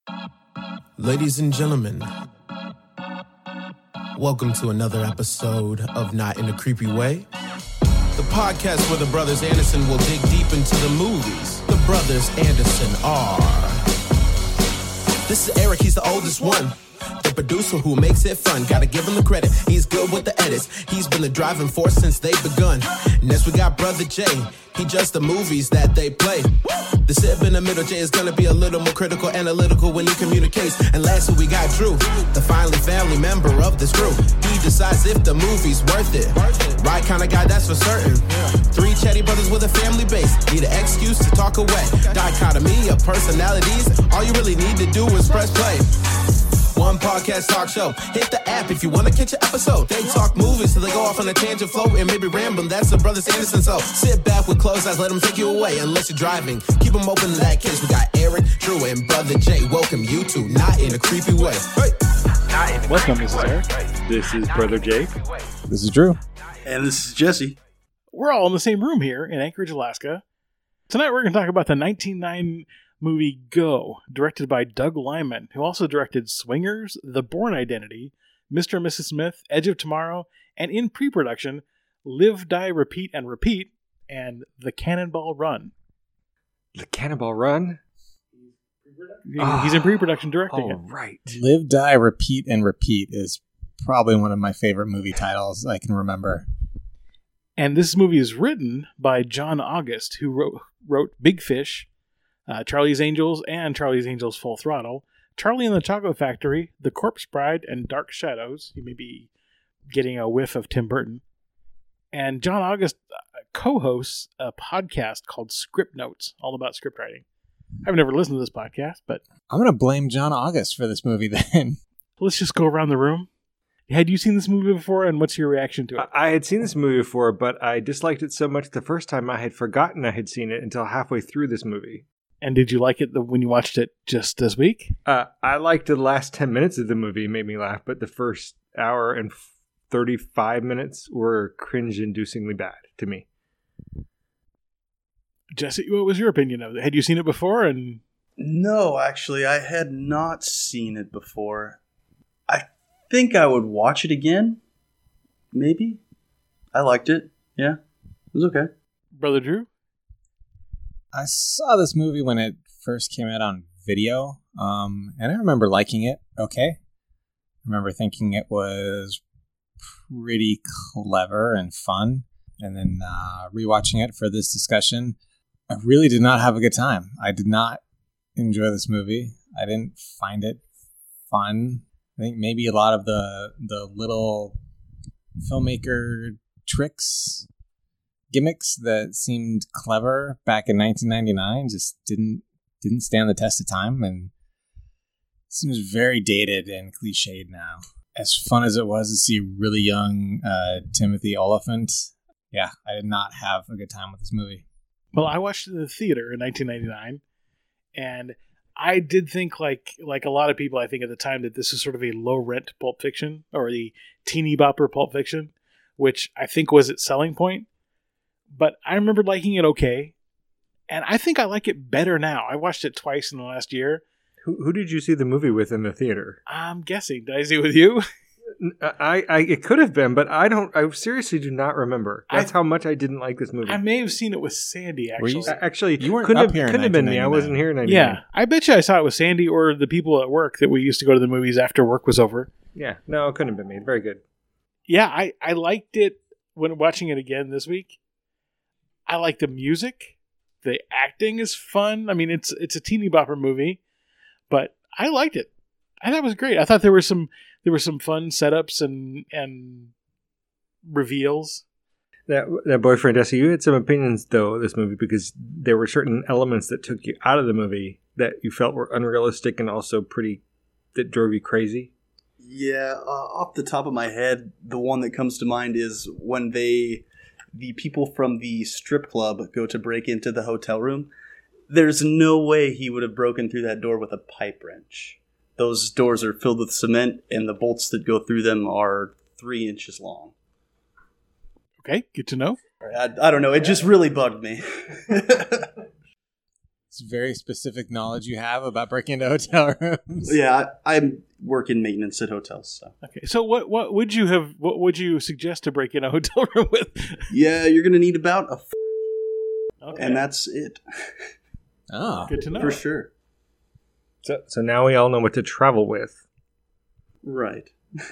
Ladies and gentlemen, welcome to another episode of Not in a Creepy Way, the podcast where the brothers Anderson will dig deep into the movies. The brothers Anderson are... This is Eric, he's the oldest one. The producer who makes it fun. Gotta give him the credit, he's good with the edits. He's been the driving force since they've begun. Next we got Brother Jay, he judged the movies that they play. The sib in the middle, Jay is gonna be a little more critical, analytical when he communicates. And lastly we got Drew, the finally family member of this crew. He decides if the movie's worth it. Right kind of guy, that's for certain. Three chatty brothers with a family base, need an excuse to talk away. Dichotomy of personalities, all you really need to do is press play. One podcast talk show. Hit the app if you want to catch an episode. They talk movies till they go off on a tangent flow and maybe rambling. That's the brothers Anderson. So sit back with closed eyes, let them take you away. Unless you're driving, keep them open in that case. We got Eric, Drew, and Brother Jay. Welcome you to Not in a Creepy Way. Hey. Welcome, this is Eric. This is Brother Jay. This is Drew. And this is Jesse. We're all in the same room here in Anchorage, Alaska. Tonight we're going to talk about the 1909 movie Go, directed by Doug Liman, who also directed Swingers, The Bourne Identity, Mr. and Mrs. Smith, Edge of Tomorrow, and in pre-production, Live, Die, Repeat, and Repeat, and The Cannonball Run. The Cannonball Run? He's in pre-production directing it. Right. Live, Die, Repeat, and Repeat is probably one of my favorite movie titles I can remember. And this movie is written by John August, who wrote Big Fish, Charlie's Angels, and Charlie's Angels Full Throttle, Charlie and the Chocolate Factory, The Corpse Bride, and Dark Shadows. You may be getting a whiff of Tim Burton. And John August co-hosts a podcast called Script Notes, all about script writing. I've never listened to this podcast, but... I'm going to blame John August for this movie then. Let's just go around the room. Had you seen this movie before, and what's your reaction to it? I had seen this movie before, but I disliked it so much the first time I had forgotten I had seen it until halfway through this movie. And did you like it when you watched it just this week? I liked the last 10 minutes of the movie. It made me laugh, but the first hour and 35 minutes were cringe-inducingly bad to me. Jesse, what was your opinion of it? Had you seen it before? And No, actually, I had not seen it before. I think I would watch it again. Maybe. I liked it. Yeah, it was okay. Brother Drew? I saw this movie when it first came out on video, and I remember liking it okay. I remember thinking it was pretty clever and fun, and then rewatching it for this discussion, I really did not have a good time. I did not enjoy this movie. I didn't find it fun. I think maybe a lot of the little filmmaker tricks, gimmicks that seemed clever back in 1999 just didn't stand the test of time, and seems very dated and cliched now. As fun as it was to see really young Timothy Olyphant, yeah, I did not have a good time with this movie. Well, I watched it in the theater in 1999, and I did think, like a lot of people, I think at the time, that this is sort of a low-rent Pulp Fiction, or the teeny bopper Pulp Fiction, which I think was its selling point. But I remember liking it okay, and I think I like it better now. I watched it twice in the last year. Who did you see the movie with in the theater? I'm guessing. Did I see it with you? It could have been, but I seriously do not remember. That's how much I didn't like this movie. I may have seen it with Sandy, actually. Actually, you weren't couldn't up here in have been me. I 1999. wasn't here in 99. Yeah, I bet you I saw it with Sandy or the people at work that we used to go to the movies after work was over. Yeah, no, it couldn't have been me. Very good. Yeah, I liked it when watching it again this week. I like the music. The acting is fun. I mean, it's a teeny bopper movie, but I liked it. I thought it was great. I thought there were some fun setups and reveals. That boyfriend, Essie, you had some opinions though of this movie because there were certain elements that took you out of the movie that you felt were unrealistic and also that drove you crazy. Yeah, off the top of my head, the one that comes to mind is when the people from the strip club go to break into the hotel room. There's no way he would have broken through that door with a pipe wrench. Those doors are filled with cement, and the bolts that go through them are 3 inches long. Okay, good to know. I don't know. It just really bugged me. It's very specific knowledge you have about breaking into hotel rooms. Yeah, I work in maintenance at hotels. So Okay, so what would you suggest to break in a hotel room with? yeah, you're gonna need about a, Okay, and that's it Oh. good to know. for sure. So now we all know what to travel with. Right.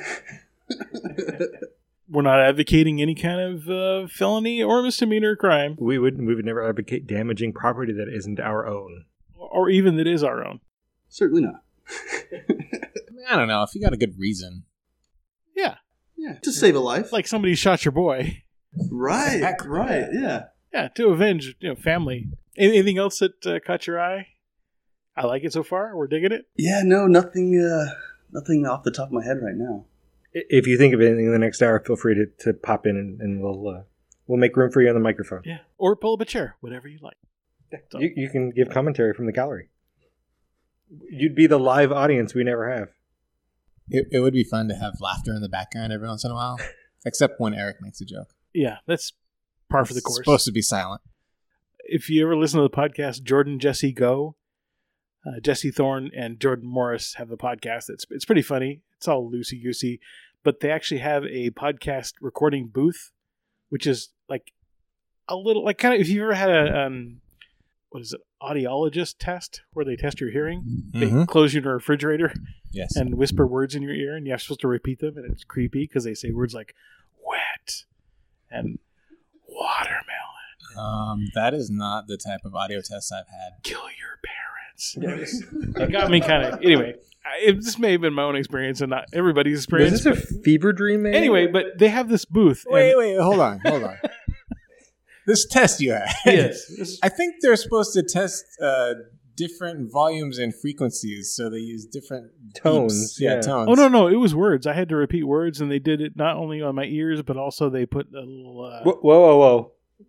We're not advocating any kind of felony or misdemeanor crime, We would never advocate damaging property that isn't our own. or even that is our own. Certainly not. I don't know. If you got a good reason. Yeah, Yeah, to save a life. like somebody shot your boy. Right. Exactly. Right. Yeah. Yeah, to avenge family. Anything else that caught your eye? I like it so far. We're digging it. Yeah. No, nothing. Nothing off the top of my head right now. If you think of anything in the next hour, feel free to pop in and we'll make room for you on the microphone. Yeah, or pull up a chair, whatever you like. So- You can give commentary from the gallery. You'd be the live audience we never have. It would be fun to have laughter in the background every once in a while. Except when Eric makes a joke. Yeah, that's par for the It's course. supposed to be silent. If you ever listen to the podcast Jordan Jesse Go, Jesse Thorne and Jordan Morris have the podcast. It's pretty funny. It's all loosey goosey, but they actually have a podcast recording booth, which is like a little like kind of if you ever had a what is it, audiologist test where they test your hearing. They Mhm. close you in a refrigerator Yes. and whisper words in your ear, and you're supposed to repeat them, and it's creepy because they say words like wet and watermelon. That is not the type of audio test I've had. Kill your parents. It got me kind of. Anyway, this may have been my own experience and not everybody's experience. Is this a fever dream, man? Anyway, but they have this booth. Wait, and- hold on. This test you had. Yes. I think they're supposed to test different volumes and frequencies, so they use different Tones, beeps. Yeah, yeah. tones. Oh no, it was words. I had to repeat words, and they did it not only on my ears, but also they put a little. Whoa.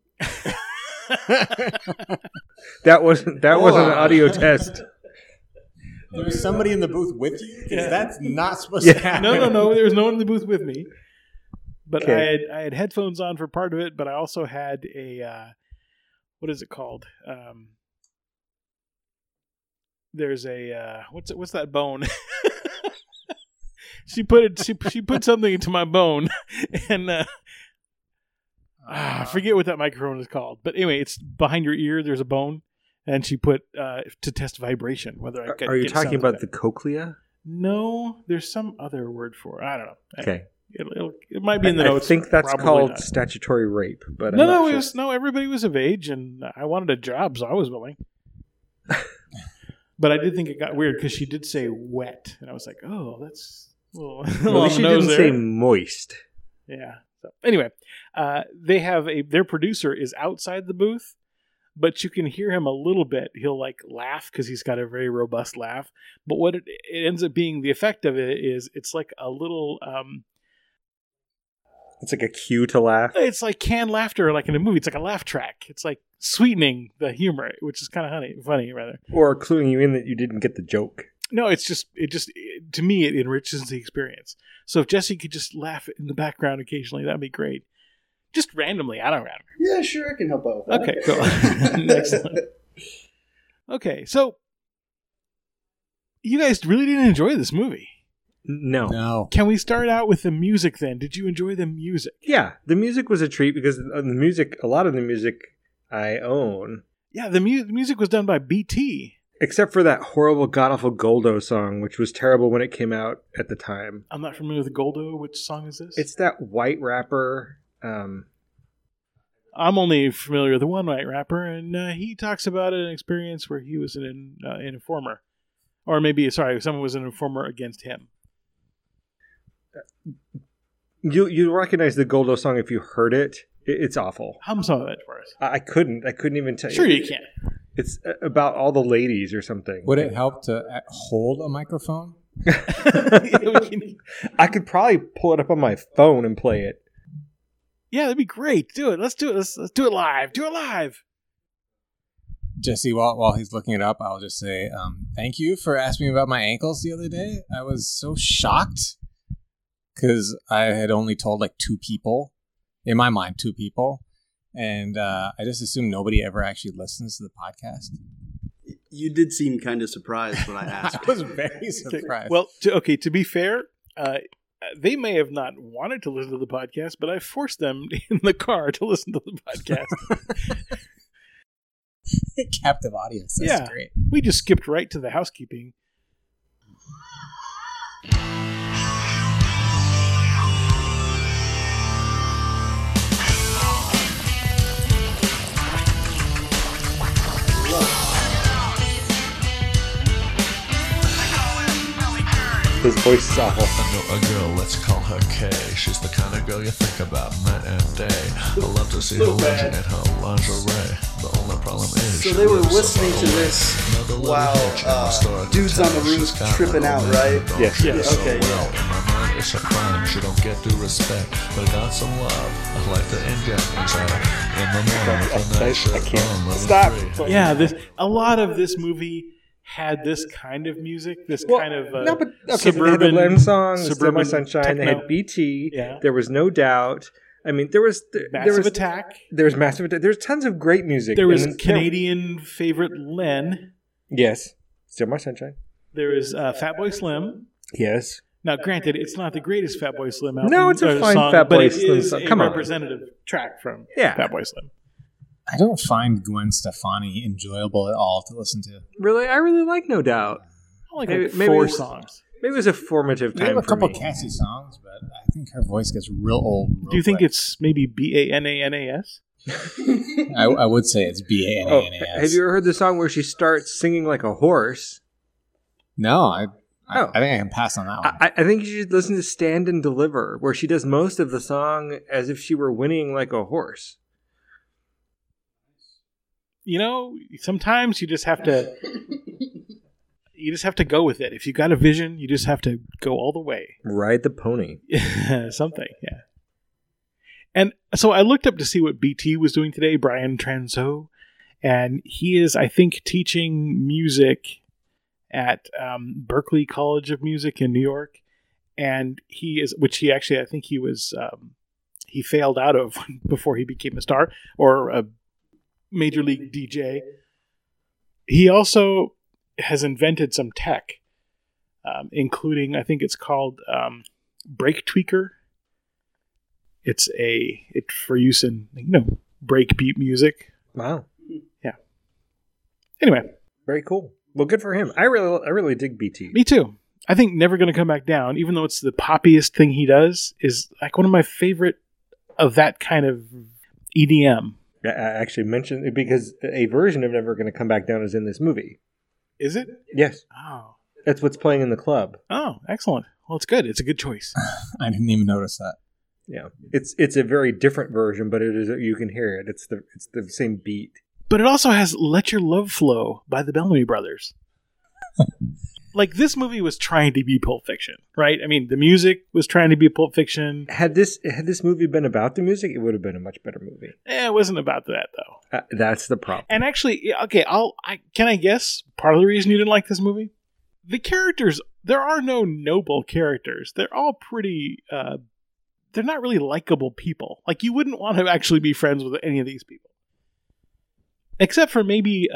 That wasn't an audio test. There was somebody in the booth with you? 'Cause Yeah. that's not supposed to happen. No. There was no one in the booth with me. But Okay. I had headphones on for part of it, but I also had a what is it called? There's a what's that bone? She put something into my bone, and I forget what that microphone is called. But anyway, it's behind your ear. There's a bone, and she put to test vibration whether I could. Are you get talking sounds about of the it. cochlea? No, there's some other word for it. I don't know. Okay. It might be in the notes. I think that's Probably called not. statutory rape. But I'm No, not it sure. was everybody was of age, and I wanted a job, so I was willing. But I did think it got weird because she did say wet, and I was like, "Oh, that's a little." Well, at on least the she nose didn't there. say moist. Yeah. So anyway, they have their producer is outside the booth, but you can hear him a little bit. He'll like laugh because he's got a very robust laugh. But what it ends up being, the effect of it is it's like a little. It's like a cue to laugh. It's like canned laughter, like in a movie. It's like a laugh track. It's like sweetening the humor, which is kind of funny, rather. Or cluing you in that you didn't get the joke. No, it to me, it enriches the experience. So if Jesse could just laugh in the background occasionally, that'd be great. Just randomly, I don't know. Yeah, sure, I can help out with that. Okay, cool. Excellent. Okay, so you guys really didn't enjoy this movie. No. No. Can we start out with the music then? Did you enjoy the music? Yeah, the music was a treat because a lot of the music I own, Yeah, the music was done by BT. except for that horrible, god-awful Goldo song, which was terrible when it came out at the time. I'm not familiar with Goldo. Which song is this? It's that white rapper. I'm only familiar with the one white rapper, and he talks about an experience where he was an informer. Or maybe, someone was an informer against him. You recognize the Goldo song if you heard it. It's awful. Hum some of it for us. I couldn't even tell you. Sure you can. It's about all the ladies or something. Would it help to hold a microphone? I could probably pull it up on my phone and play it. Yeah, that'd be great. Do it. Let's do it. Let's do it live. Do it live. Jesse, while he's looking it up, I'll just say thank you for asking me about my ankles the other day. I was so shocked because I had only told like 2 people. In my mind, 2 people. And I just assume nobody ever actually listens to the podcast. You did seem kind of surprised when I asked. I was very surprised. Well, to be fair, they may have not wanted to listen to the podcast, but I forced them in the car to listen to the podcast. Captive audience. That's great. We just skipped right to the housekeeping. His voice is awful. I know a girl, let's call her Kay. She's the kind of girl you think about night and day. I love to see her lounging in her lingerie. The only problem is So they were listening to this while dudes on the roof tripping out, right? Yes. Okay. Well, in my mind, it's a crime. She don't get due respect, but I got some love. I like to inject inside her. In the morning, with the night shirt I can't on, level stop. 3. Yeah, a lot of this movie had this kind of music, kind of no, but okay, suburban they had the Lem songs, suburban My Sunshine. techno. They had BT. Yeah. There was No Doubt. I mean, there was Massive Attack. There was Massive Attack. There's tons of great music. There was And Canadian favorite Len. Yes. Still My Sunshine. There is Fatboy Slim. Yes. Now, granted, it's not the greatest Fatboy Slim album. No, it's a fine song, Fatboy but it Slim is song. a Come on. representative track from Yeah. Fatboy Slim. I don't find Gwen Stefani enjoyable at all to listen to. Really, I really like No Doubt. I like Maybe 4 it's- songs. Maybe it was a formative We have time a for couple me. Cassie songs, but I think her voice gets real old. Do you think quick. it's maybe BANANAS? I would say it's Oh, BANANAS. have you ever heard the song where she starts singing like a horse? No, I Oh. think I can pass on that one. I think you should listen to Stand and Deliver, where she does most of the song as if she were whinnying like a horse. You know, sometimes you just have to go with it. If you got a vision, you just have to go all the way. Ride the pony. Something, yeah. And so I looked up to see what BT was doing today, Brian Transeau, and he is, I think, teaching music at Berklee College of Music in New York, and I think he failed out of before he became a star or a major league DJ. He also has invented some tech, including, I think it's called Break Tweaker. It's for use in, break beat music. Wow. Yeah. Anyway, Very cool. Well, good for him. I really dig BT. me too. I think Never Gonna Come Back Down, even though it's the poppiest thing he does, is like one of my favorite of that kind of EDM. I actually mentioned it because a version of Never Gonna Come Back Down is in this movie. Is it? Yes. Oh. That's what's playing in the club. Oh, excellent. Well, it's good. It's a good choice. I didn't even notice that. Yeah. It's a very different version, but it is, you can hear it. It's the same beat. But it also has Let Your Love Flow by the Bellamy Brothers. Like, this movie was trying to be Pulp Fiction, right? I mean, the music was trying to be Pulp Fiction. Had this movie been about the music, it would have been a much better movie. It wasn't about that, though. That's the problem. And actually, okay, can I guess part of the reason you didn't like this movie? The characters, there are no noble characters. They're all pretty, they're not really likable people. Like, you wouldn't want to actually be friends with any of these people. Except for maybe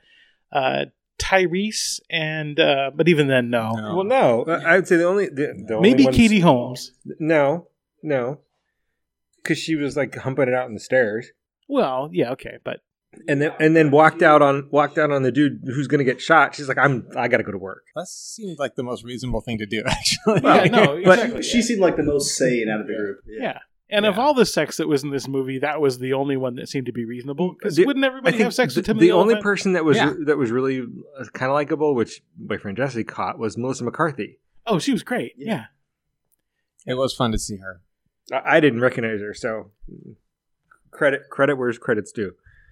Tyrese and, but even then, no. No. Well, no. I would say the only Maybe ones- Katie Holmes. No. Because she was like humping it out in the stairs. Well, yeah, okay, but And then walked out on the dude who's going to get shot. She's like, I got to go to work. That seemed like the most reasonable thing to do, actually. yeah, no, but exactly. She seemed like the most sane out of the group. Yeah. And of all the sex that was in this movie, that was the only one that seemed to be reasonable. Because wouldn't everybody have sex with Timothy The only Olyphant? person that was Yeah. that was really kind of likable, which Boyfriend Jesse caught, was Melissa McCarthy. Oh, she was great. Yeah. It was fun to see her. I didn't recognize her, so credit where's credit's due.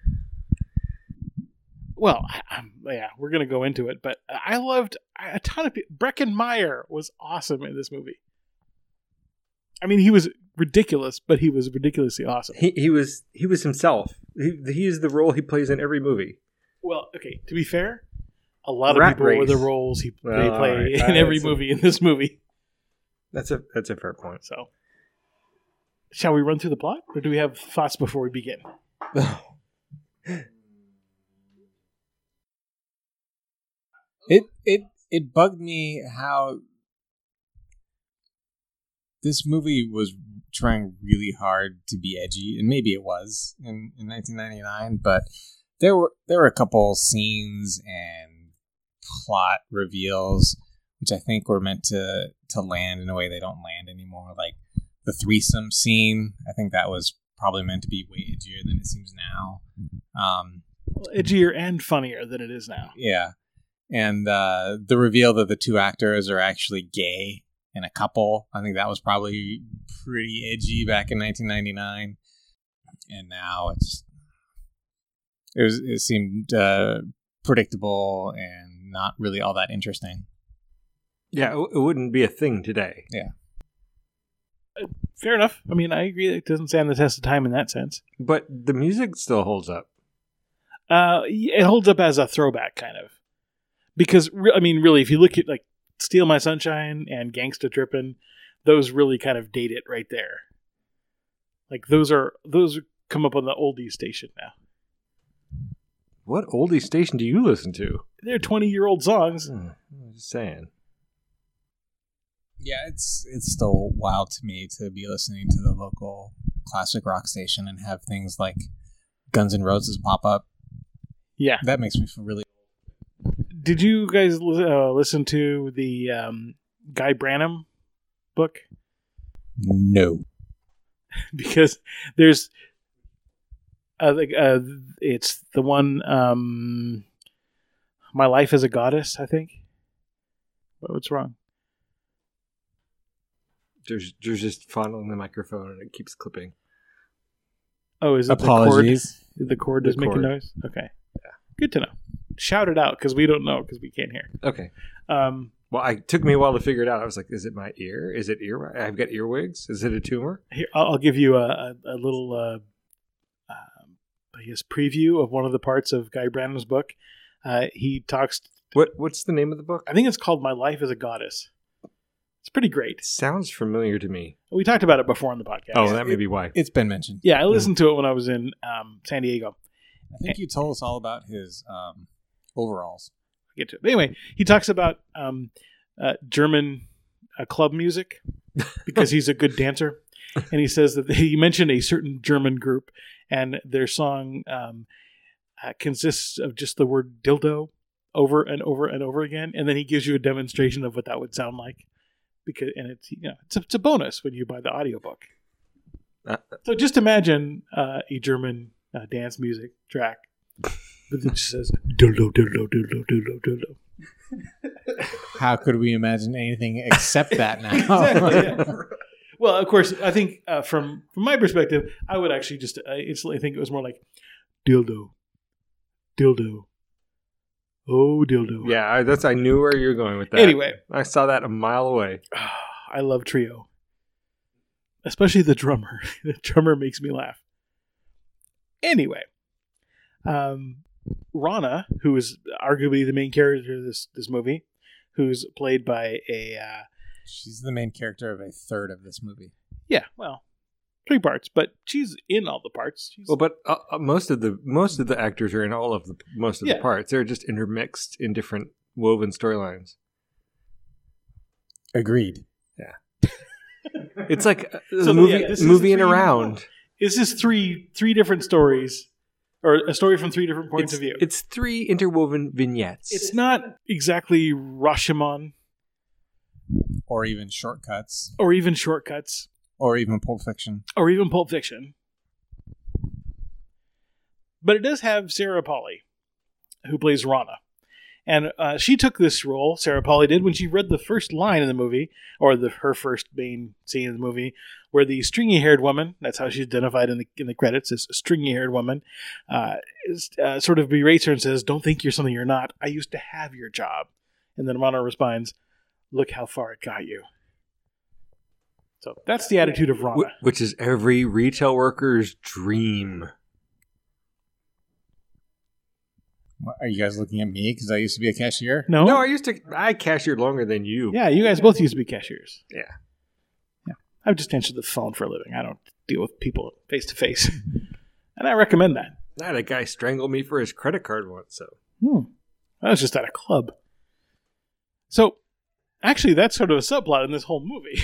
Well, yeah, we're going to go into it, but I loved a ton of people. Breckin Meyer was awesome in this movie. I mean, he was ridiculous, but he was ridiculously awesome. He was himself. He is the role he plays in every movie. Well, okay, to be fair, a lot Rat of people were Race. the roles they play all right. in every That's a- movie in this movie. That's a fair point. So, shall we run through the plot, or do we have thoughts before we begin? It bugged me how this movie was trying really hard to be edgy, and maybe it was in 1999, but there were a couple scenes and plot reveals which I think were meant to land in a way they don't land anymore. Like the threesome scene, I think that was probably meant to be way edgier than it seems now. Edgier and funnier than it is now. Yeah. And the reveal that the two actors are actually gay and a couple, I think that was probably pretty edgy back in 1999. And now it seemed predictable and not really all that interesting. Yeah, it wouldn't be a thing today. Yeah. Fair enough. I mean, I agree that it doesn't stand the test of time in that sense. But the music still holds up. It holds up as a throwback, kind of. Because, really, if you look at, like, Steal My Sunshine and Gangsta Trippin', those really kind of date it right there. Like, those come up on the oldies station now. What oldie station do you listen to? They're 20-year-old songs. I'm just saying. Yeah, it's still wild to me to be listening to the local classic rock station and have things like Guns N' Roses pop up. Yeah. That makes me feel really... Did you guys listen to the Guy Branum book? No. Because there's... it's the one... My Life as a Goddess, I think. What's wrong? There's just fondling the microphone and it keeps clipping. Oh, is it Apologies. the cord does make a noise? Okay. Yeah. Good to know. Shout it out because we don't know because we can't hear. Okay. Well, it took me a while to figure it out. I was like, is it my ear? Is it ear? I've got earwigs. Is it a tumor? Here, I'll give you a little, I guess, preview of one of the parts of Guy Branum's book. He talks... What's the name of the book? I think it's called My Life as a Goddess. It's pretty great. It sounds familiar to me. We talked about it before on the podcast. Oh, that may be why. It's been mentioned. Yeah, I listened to it when I was in San Diego. I think you told us all about his overalls. I'll get to it. But anyway, he talks about German club music because he's a good dancer. And he says that he mentioned a certain German group and their song consists of just the word dildo over and over and over again. And then he gives you a demonstration of what that would sound like. It's a bonus when you buy the audiobook. So just imagine a German dance music track, but it just says dildo, dildo, dildo, dildo, dildo. How could we imagine anything except that now? Exactly. Yeah. Well, of course, I think from my perspective, I would actually just instantly think it was more like dildo, dildo. Oh, dildo. Yeah, I knew where you were going with that. Anyway. I saw that a mile away. I love Trio. Especially the drummer. The drummer makes me laugh. Anyway. Rana, who is arguably the main character of this movie, who's played by a... she's the main character of a third of this movie. Yeah, well, 3 parts, but she's in all the parts. Well, but most of the actors are in all of the the parts. They're just intermixed in different woven storylines. Agreed. Yeah, it's like moving around. Is this three different stories, or a story from 3 different points of view? It's 3 interwoven vignettes. It's not exactly Rashomon, or even Shortcuts, or even Shortcuts. Or even Pulp Fiction. But it does have Sarah Polley, who plays Rana. And she took this role, Sarah Polley did, when she read the first line in the movie, or her first main scene in the movie, where the stringy-haired woman, that's how she's identified in the credits, as a stringy-haired woman, sort of berates her and says, "Don't think you're something you're not. I used to have your job." And then Rana responds, "Look how far it got you." So that's the attitude of Rana. Which is every retail worker's dream. Are you guys looking at me because I used to be a cashier? No, I cashiered longer than you. Yeah, you guys both used to be cashiers. Yeah. I've just answered the phone for a living. I don't deal with people face to face. And I recommend that. I had a guy strangle me for his credit card once, so. I was just at a club. So, actually, that's sort of a subplot in this whole movie.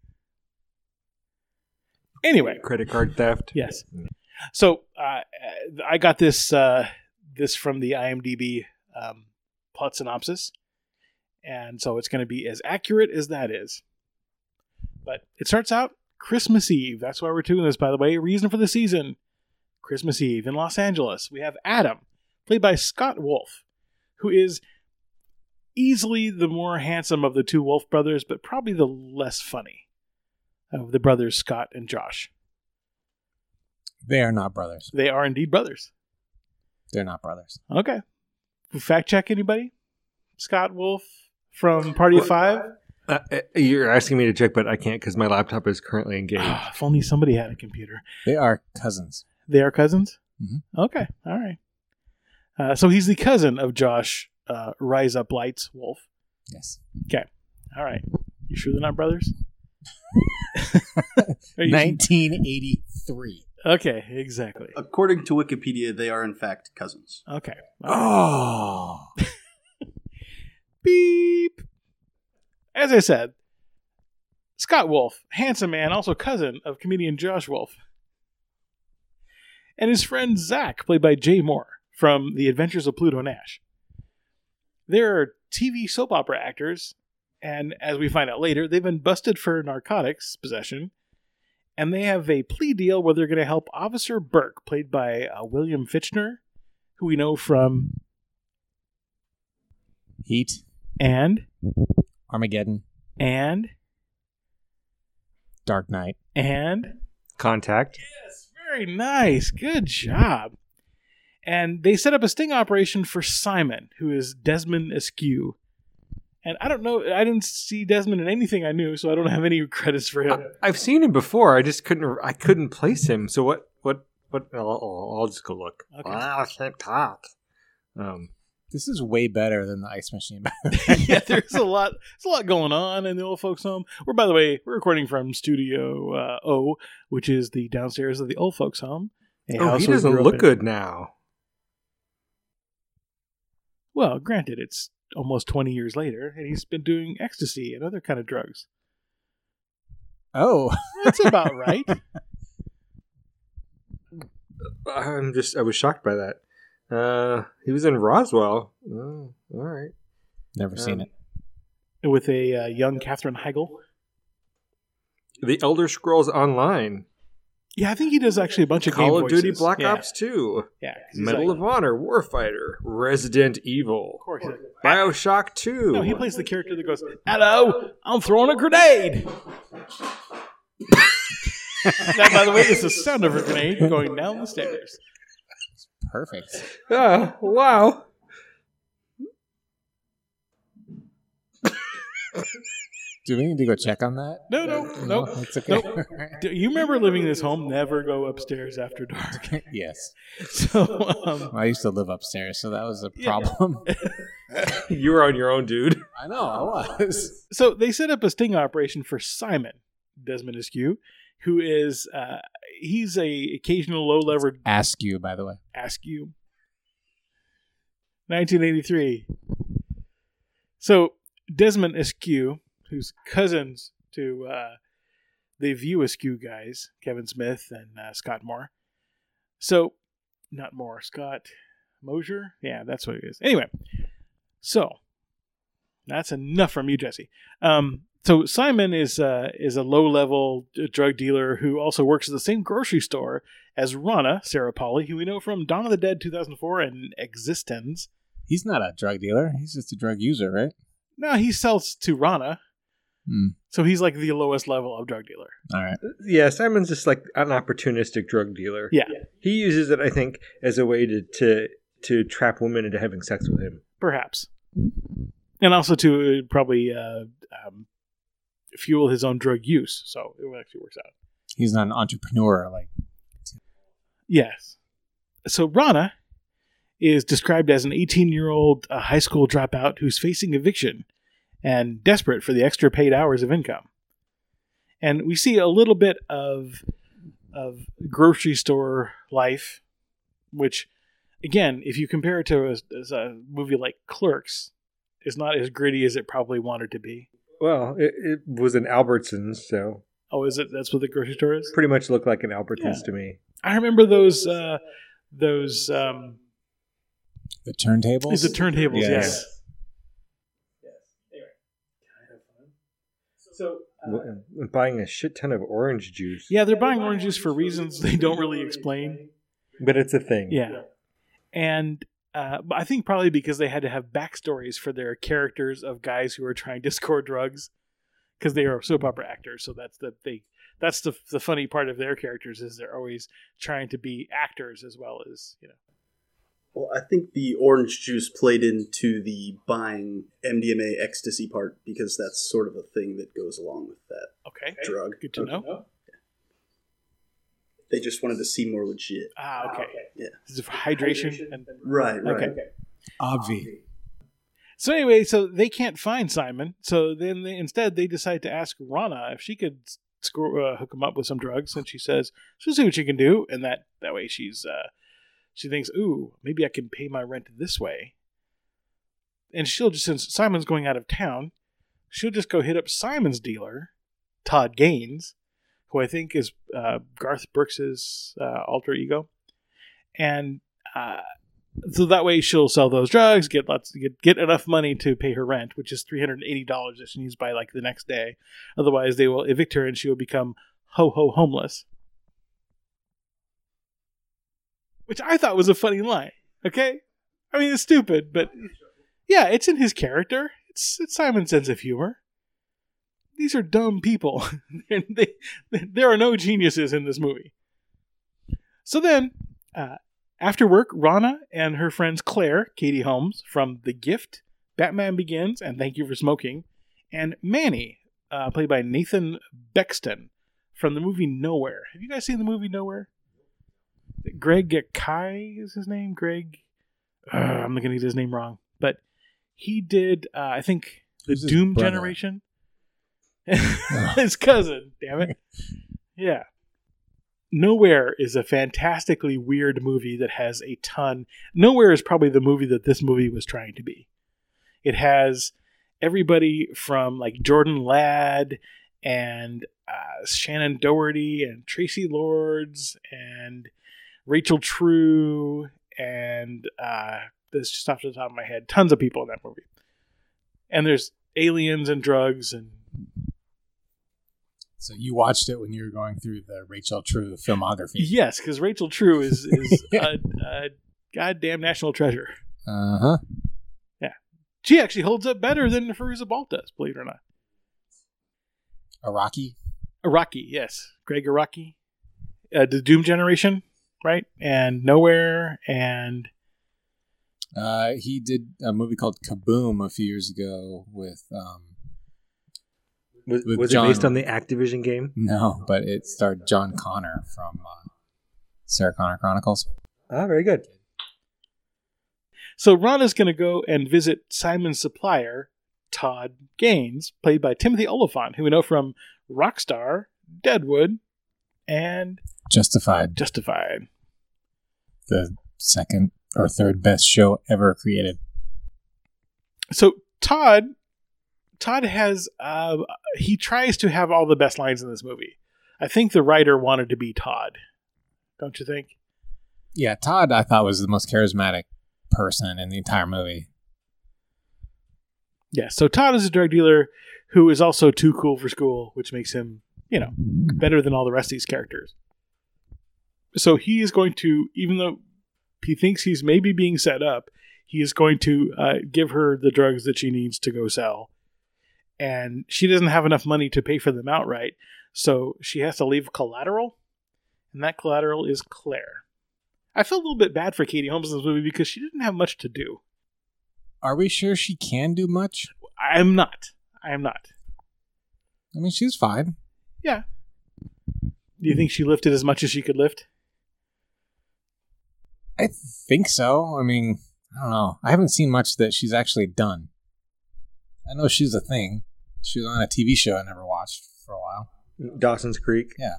Anyway. Credit card theft. Yes. So, I got this from the IMDb plot synopsis. And so it's going to be as accurate as that is. But it starts out Christmas Eve. That's why we're doing this, by the way. Reason for the season. Christmas Eve in Los Angeles. We have Adam, played by Scott Wolf, who is easily the more handsome of the two Wolf brothers, but probably the less funny of the brothers Scott and Josh. They are not brothers. They are indeed brothers. They're not brothers. Okay. Fact check anybody? Scott Wolf from Party of Five? You're asking me to check, but I can't because my laptop is currently engaged. If only somebody had a computer. They are cousins. They are cousins? Mm-hmm. Okay. All right. So he's the cousin of Josh Rise Up Lights Wolf. Yes. Okay. All right. You sure they're not brothers? 1983. Okay, exactly. According to Wikipedia, they are in fact cousins. Okay. Oh. Beep. As I said, Scott Wolf, handsome man, also cousin of comedian Josh Wolf. And his friend Zach, played by Jay Moore from The Adventures of Pluto Nash. They're TV soap opera actors, and as we find out later, they've been busted for narcotics possession, and they have a plea deal where they're going to help Officer Burke, played by William Fichtner, who we know from Heat. And Armageddon. And Dark Knight. And Contact. Yes, very nice. Good job. And they set up a sting operation for Simon, who is Desmond Askew. And I don't know, I didn't see Desmond in anything I knew, so I don't have any credits for him. I've seen him before. I just couldn't place him. So what? I'll just go look. Okay. Wow, I can't talk. This is way better than the Ice Machine. Yeah, there's a lot going on in the old folks home. By the way, we're recording from Studio O, which is the downstairs of the old folks home. He doesn't look good now. Well, granted, it's almost 20 years later, and he's been doing ecstasy and other kind of drugs. Oh. That's about right. I was shocked by that. He was in Roswell. Oh, all right. Never seen it. With a young Katherine Heigl. The Elder Scrolls Online. Yeah, I think he does actually a bunch of Call game of Duty voices. Black Ops 2. Yeah. Medal of Honor, Warfighter, Resident Evil, Of course. Bioshock 2. No, he plays the character that goes, "Hello, I'm throwing a grenade." That, by the way, is the sound of a grenade going down the stairs. Perfect. Oh, wow. Do we need to go check on that? No. It's okay. Nope. Do you remember living in this home? Never go upstairs after dark. Yes. So, I used to live upstairs, so that was a problem. You were on your own, dude. I know, I was. So they set up a sting operation for Simon, Desmond Askew, who is, he's a occasional low-level... Askew, by the way. Askew. 1983. So Desmond Askew, who's cousins to the View Askew guys, Kevin Smith and Scott Moore. So, not Moore, Scott Mosier? Yeah, that's what it is. Anyway, so that's enough from you, Jesse. So Simon is a low-level drug dealer who also works at the same grocery store as Rana, Sarah Polley, who we know from Dawn of the Dead 2004 and Existence. He's not a drug dealer. He's just a drug user, right? No, he sells to Rana. So he's like the lowest level of drug dealer. All right. Yeah, Simon's just like an opportunistic drug dealer. Yeah. He uses it, I think, as a way to trap women into having sex with him. Perhaps. And also to probably fuel his own drug use. So it actually works out. He's not an entrepreneur like... Yes. So Rana is described as an 18-year-old high school dropout who's facing eviction and desperate for the extra paid hours of income. And we see a little bit of grocery store life, which, again, if you compare it to a movie like Clerks, is not as gritty as it probably wanted to be. Well, it was an Albertsons, so Oh, is it? That's what the grocery store is? pretty much looked like an Albertsons to me. I remember those The turntables? is it turntables, yes. So Buying a shit ton of orange juice. yeah, they're buying orange juice for reasons they don't really explain. But it's a thing. Yeah. And but I think probably because they had to have backstories for their characters of guys who are trying to score drugs, because they are soap opera actors. So that's the funny part of their characters is they're always trying to be actors as well as, you know. Well, I think the orange juice played into the buying MDMA ecstasy part because that's sort of a thing that goes along with that Okay. drug. Good to know. They just wanted to seem more legit. Ah, okay. Yeah. This is for hydration. And, Right. okay. Obvi. So anyway, so they can't find Simon. So then instead they decide to ask Rana if she could hook him up with some drugs. And she says she'll see what she can do. And that way she thinks, ooh, maybe I can pay my rent this way. And she'll just, since Simon's going out of town, she'll just go hit up Simon's dealer, Todd Gaines, who I think is Garth Brooks's alter ego. And so that way she'll sell those drugs, get enough money to pay her rent, which is $380 that she needs by like the next day. Otherwise, they will evict her and she will become homeless. Which I thought was a funny line. Okay, I mean it's stupid, but yeah, it's in his character. It's Simon's sense of humor. These are dumb people, and there are no geniuses in this movie. So then, after work, Rana and her friends Claire, Katie Holmes from The Gift, Batman Begins, and Thank You for Smoking, and Manny, played by Nathan Bexton from the movie Nowhere. Have you guys seen the movie Nowhere? Greg Kai is his name? Greg? I'm going to get his name wrong. But he did, I think, the Who's his Doom brother? Generation. His cousin, damn it. Yeah. Nowhere is a fantastically weird movie that has a ton. Nowhere is probably the movie that this movie was trying to be. It has everybody from like Jordan Ladd and Shannon Doherty and Tracy Lords and Rachel True and this just off the top of my head, tons of people in that movie. And there's aliens and drugs and. So you watched it when you were going through the Rachel True filmography. Yes, because Rachel True is a goddamn national treasure. Uh-huh. Yeah. She actually holds up better than Fairuza Balk does, believe it or not. Araki, yes. Greg Araki. The Doom Generation, right? And Nowhere, and... he did a movie called Kaboom a few years ago with Was it John, based on the Activision game? No, but it starred John Connor from Sarah Connor Chronicles. Ah, very good. So Rana's going to go and visit Simon's supplier, Todd Gaines, played by Timothy Oliphant, who we know from Rockstar, Deadwood, and Justified. The second or third best show ever created. So Todd has he tries to have all the best lines in this movie. I think the writer wanted to be Todd. Don't you think? Yeah, Todd I thought was the most charismatic person in the entire movie. Yeah, so Todd is a drug dealer who is also too cool for school, which makes him, better than all the rest of these characters. So he is going to, even though he thinks he's maybe being set up, he is going to give her the drugs that she needs to go sell. And she doesn't have enough money to pay for them outright, so she has to leave collateral, and that collateral is Claire. I felt a little bit bad for Katie Holmes in this movie because she didn't have much to do. Are we sure she can do much? I am not. I mean, she's fine. Yeah. Do you think she lifted as much as she could lift? I think so. I mean, I don't know. I haven't seen much that she's actually done. I know she's a thing. She was on a TV show I never watched for a while. Dawson's Creek. Yeah.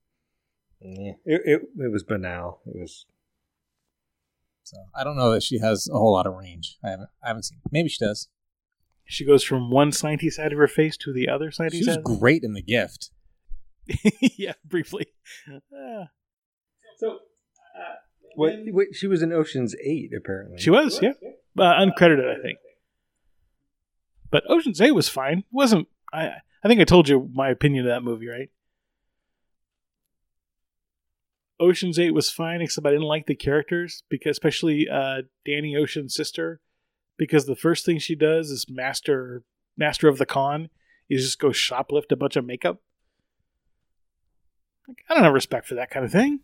It was banal. It was. So I don't know that she has a whole lot of range. I haven't seen. Maybe she does. She goes from one slanty side of her face to the other slanty She was side. great in The Gift. Yeah, briefly. Wait, she was in Ocean's 8, apparently. She was, yeah. Uncredited, I think. But Ocean's 8 was fine. It wasn't. I think I told you my opinion of that movie, right? Ocean's 8 was fine, except I didn't like the characters, because especially Danny Ocean's sister, because the first thing she does is master of the con is just go shoplift a bunch of makeup. Like, I don't have respect for that kind of thing.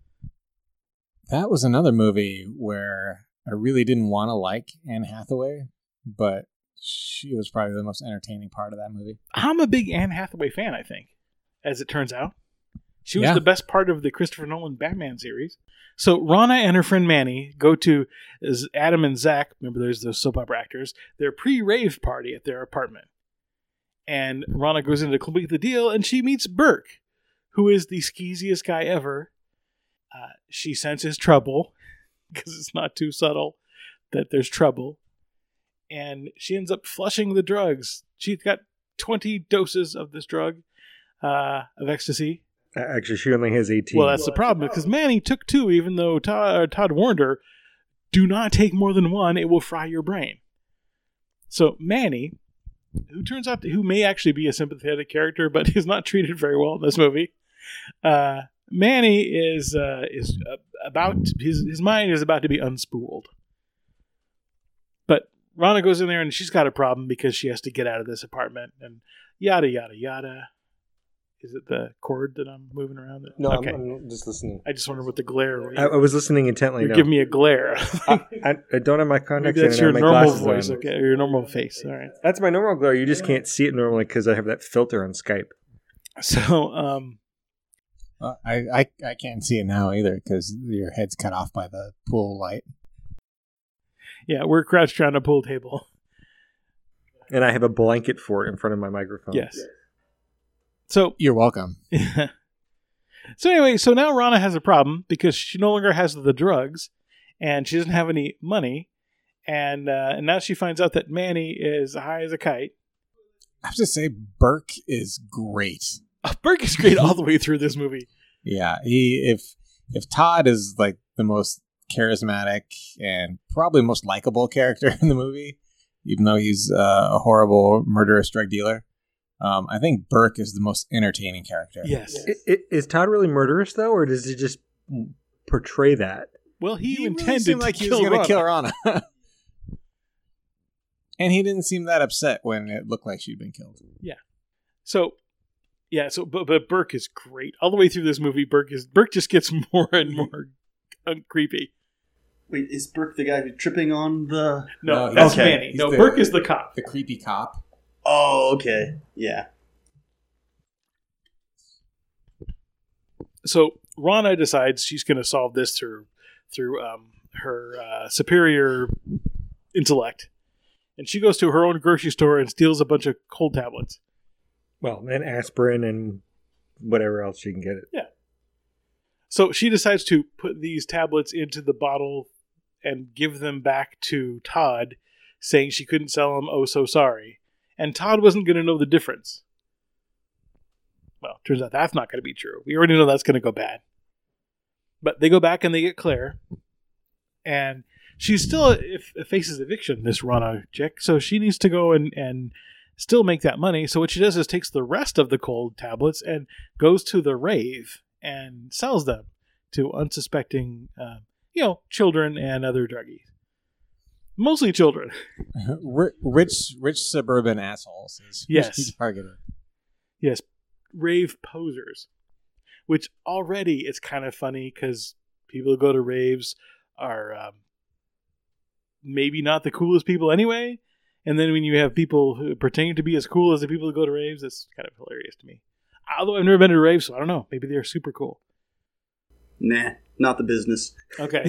That was another movie where I really didn't want to like Anne Hathaway, but she was probably the most entertaining part of that movie. I'm a big Anne Hathaway fan, I think, as it turns out. She was Yeah. the best part of the Christopher Nolan Batman series. So Rana and her friend Manny go to Adam and Zach, remember there's those soap opera actors, their pre-rave party at their apartment. And Rana goes in to complete the deal, and she meets Burke, who is the skeeziest guy ever. She senses trouble, because it's not too subtle that there's trouble. And she ends up flushing the drugs. She's got 20 doses of this drug, of ecstasy. Actually, she only has 18. Well, that's the problem, because Manny took 2, even though Todd warned her, do not take more than 1, it will fry your brain. So Manny, who may actually be a sympathetic character, but is not treated very well in this movie, Manny is about, his mind is about to be unspooled. But Rana goes in there and she's got a problem because she has to get out of this apartment and yada, yada, yada. Is it the cord that I'm moving around? No, okay. I'm just listening. I just wonder what the glare. I was listening intently. You're No. giving me a glare. I don't have my contacts Maybe in. that's I your have my normal glasses voice, on. okay? Or your normal face. All right. That's my normal glare. You just can't see it normally because I have that filter on Skype. So, I can't see it now either because your head's cut off by the pool light. yeah, we're crouched around a pool table. And I have a blanket for it in front of my microphone. Yes. So, You're welcome. so anyway, so now Rana has a problem because she no longer has the drugs, and she doesn't have any money, and now she finds out that Manny is high as a kite. I have to say, Burke is great. Burke is great all the way through this movie. Yeah, if Todd is like the most charismatic and probably most likable character in the movie, even though he's a horrible murderous drug dealer, I think Burke is the most entertaining character. Yes. Is Todd really murderous, though, or does he just portray that? Well, he He intended really seemed like to he was kill going Rana. to kill Rana. And he didn't seem that upset when it looked like she'd been killed. So, yeah. So, but Burke is great all the way through this movie. Burke just gets more and more creepy. Wait, is Burke the guy who's tripping on the... No, No, that's okay. Manny. He's No, the- Burke is the cop. The creepy cop. Oh, okay. Yeah. So Rana decides she's going to solve this through her superior intellect, and she goes to her own grocery store and steals a bunch of cold tablets. Well, and aspirin and whatever else she can get it. So she decides to put these tablets into the bottle and give them back to Todd, saying she couldn't sell them. Oh, so sorry. And Todd wasn't going to know the difference. Well, turns out that's not going to be true. We already know that's going to go bad. But they go back and they get Claire. And she's still faces eviction, this Rana chick. So she needs to go and still make that money. So what she does is takes the rest of the cold tablets and goes to the rave and sells them to unsuspecting, children and other druggies. Mostly children. Rich suburban assholes is who Yes. she targeted. Yes, rave posers. Which already it's kind of funny because people who go to raves are maybe not the coolest people anyway. And then when you have people who pretend to be as cool as the people who go to raves, it's kind of hilarious to me. Although I've never been to a rave, so I don't know. Maybe they're super cool. Nah, not the business. Okay.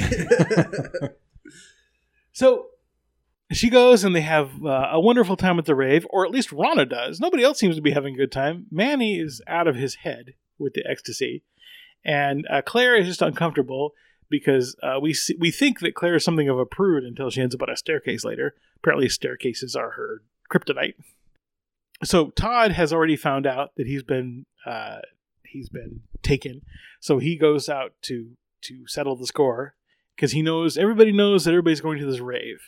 So she goes and they have a wonderful time at the rave, or at least Rana does. Nobody else seems to be having a good time. Manny is out of his head with the ecstasy, and Claire is just uncomfortable because we think that Claire is something of a prude until she ends up on a staircase later. Apparently, staircases are her kryptonite. So Todd has already found out that he's been taken. So he goes out to settle the score because everybody knows that everybody's going to this rave.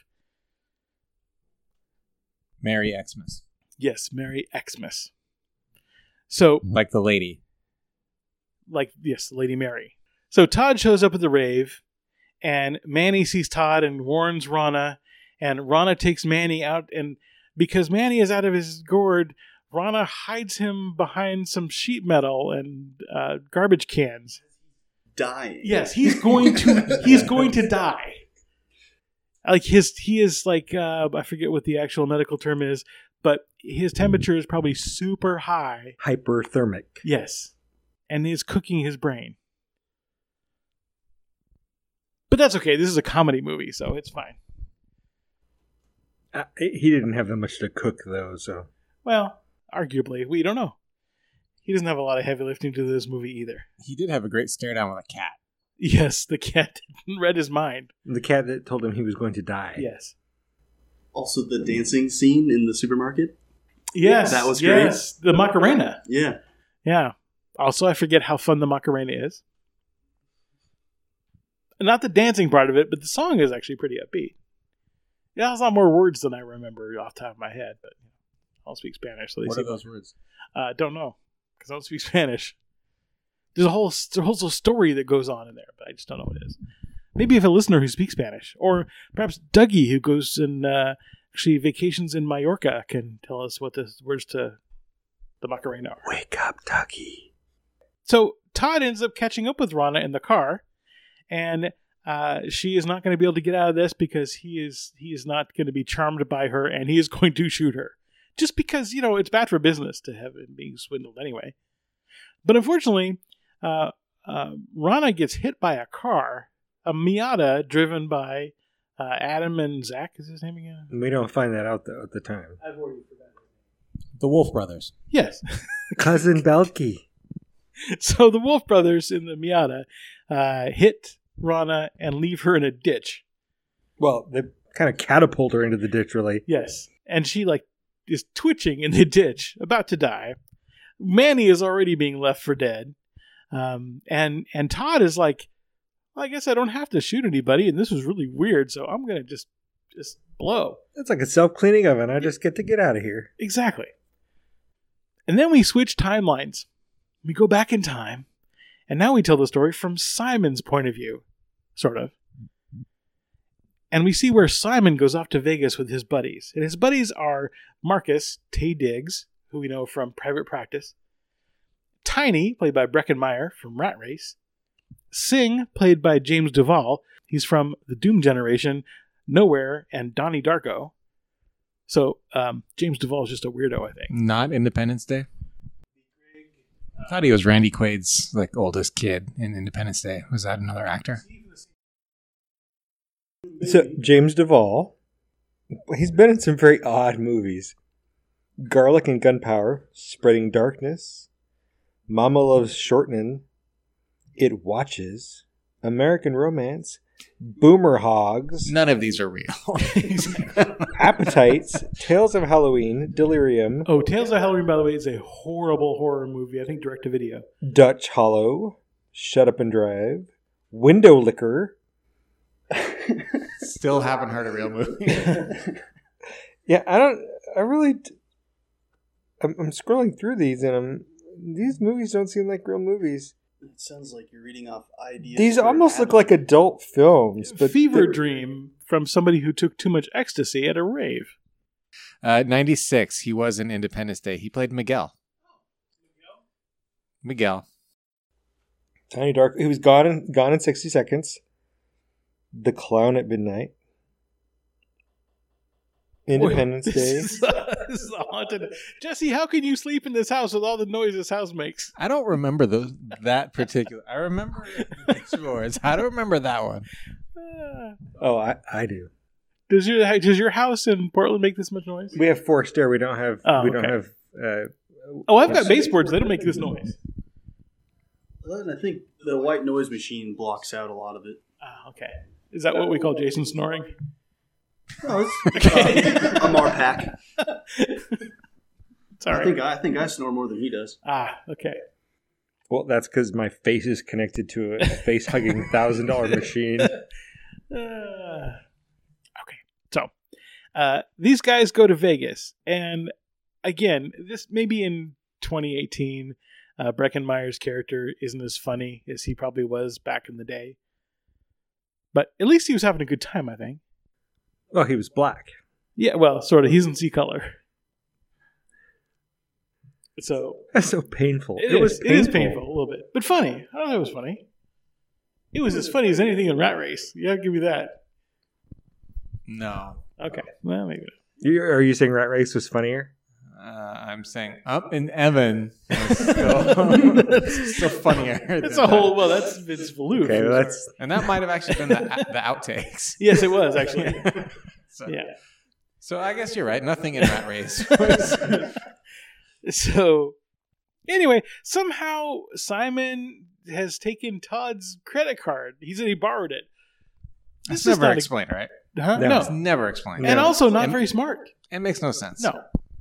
Merry Xmas. Yes, Merry Xmas. So, Like the lady. Yes, Lady Mary. So Todd shows up at the rave, and Manny sees Todd and warns Rana, and Rana takes Manny out, and because Manny is out of his gourd, Rana hides him behind some sheet metal and garbage cans. Dying. Yes, he's going to die. Like he is like I forget what the actual medical term is, but his temperature is probably super high. Hyperthermic. Yes. And is cooking his brain. But that's okay. This is a comedy movie, so it's fine. He didn't have that much to cook, though, so... Well, arguably. We don't know. He doesn't have a lot of heavy lifting to this movie either. He did have a great stare down with a cat. Yes, the cat read his mind. The cat that told him he was going to die. Yes. Also, the dancing scene in the supermarket. Yes. That was great. Yes. The Macarena. Yeah. Yeah. Also, I forget how fun the Macarena is. Not the dancing part of it, but the song is actually pretty upbeat. Yeah, it has a lot more words than I remember off the top of my head, but I don't speak Spanish. So What are those words? Don't know, because I don't speak Spanish. There's a whole story that goes on in there, but I just don't know what it is. Maybe if a listener who speaks Spanish, or perhaps Dougie, who goes and actually vacations in Mallorca, can tell us what the words to the Macarena are. Wake up, Dougie. So Todd ends up catching up with Rana in the car, and she is not going to be able to get out of this because he is not going to be charmed by her, and he is going to shoot her. Just because, it's bad for business to have him being swindled anyway. But unfortunately, Rana gets hit by a car, a Miata driven by Adam and Zach. Is his name again? We don't find that out, though, at the time. I've already forgotten. The Wolf Brothers. Yes. Cousin Belky. So the Wolf Brothers in the Miata hit Rana and leave her in a ditch. Well, they kind of catapult her into the ditch, really. Yes. And she, is twitching in the ditch, about to die. Manny is already being left for dead. And Todd is like, well, I guess I don't have to shoot anybody, and this was really weird, so I'm going to just blow. It's like a self-cleaning oven. I just get to get out of here. Exactly. And then we switch timelines. We go back in time, and now we tell the story from Simon's point of view, sort of. And we see where Simon goes off to Vegas with his buddies. And his buddies are Marcus, Taye Diggs, who we know from Private Practice, Tiny, played by Breckin Meyer from Rat Race, Sing, played by James Duvall. He's from the Doom Generation, Nowhere, and Donnie Darko. So James Duvall is just a weirdo, I think. Not Independence Day? I thought he was Randy Quaid's oldest kid in Independence Day. Was that another actor? So, James Duvall, he's been in some very odd movies. Garlic and Gunpowder, Spreading Darkness, Mama Loves Shortening, It Watches, American Romance, Boomer Hogs. None of these are real. Appetites, Tales of Halloween, Delirium. Oh, Tales of Halloween, by the way, is a horrible horror movie. I think direct-to-video. Dutch Hollow, Shut Up and Drive, Window Liquor. Still haven't heard a real movie. Yeah, I'm scrolling through these and these movies don't seem like real movies. It sounds like you're reading off ideas. These almost look like adult films. But Fever Dream from somebody who took too much ecstasy at a rave. 96, he was in Independence Day. He played Miguel. Miguel. Tiny Dark. He was gone in 60 Seconds. The Clown at Midnight. Independence Day. This is haunted. Jesse, how can you sleep in this house with all the noise this house makes? I don't remember that particular. I remember yours. I don't remember that one. Oh, I do. Does your house in Portland make this much noise? We have forced air. We don't have. Don't have. I've got baseboards. They don't make this noise. And I think the white noise machine blocks out a lot of it. Okay. Is that what we call Jason snoring? Oh, it's a Marpack. Sorry. I think I snore more than he does. Okay. Well, that's because my face is connected to a face-hugging $1,000 machine. Okay. So, these guys go to Vegas. And again, this maybe in 2018, Breckenmeyer's character isn't as funny as he probably was back in the day. But at least he was having a good time, I think. Well, he was black. Yeah, well, sort of. He's in C-color. So That's so painful. it is painful a little bit, but funny. I thought it was funny. It was as funny as anything in Rat Race. You gotta give me that. No. Okay, well maybe. Are you saying Rat Race was funnier? I'm saying Up in Evan is still funnier. It's a whole. Well, that's Vince Valuve. Okay, well, that's And that might have actually been the outtakes. Yes, it was actually. So, Yeah. So I guess you're right. Nothing in Rat Race. was- So, anyway, somehow Simon has taken Todd's credit card. He said he borrowed it. It's This is never not explained, right? Huh? No. No. It's never explained. And also not And- very smart. It makes no sense. No.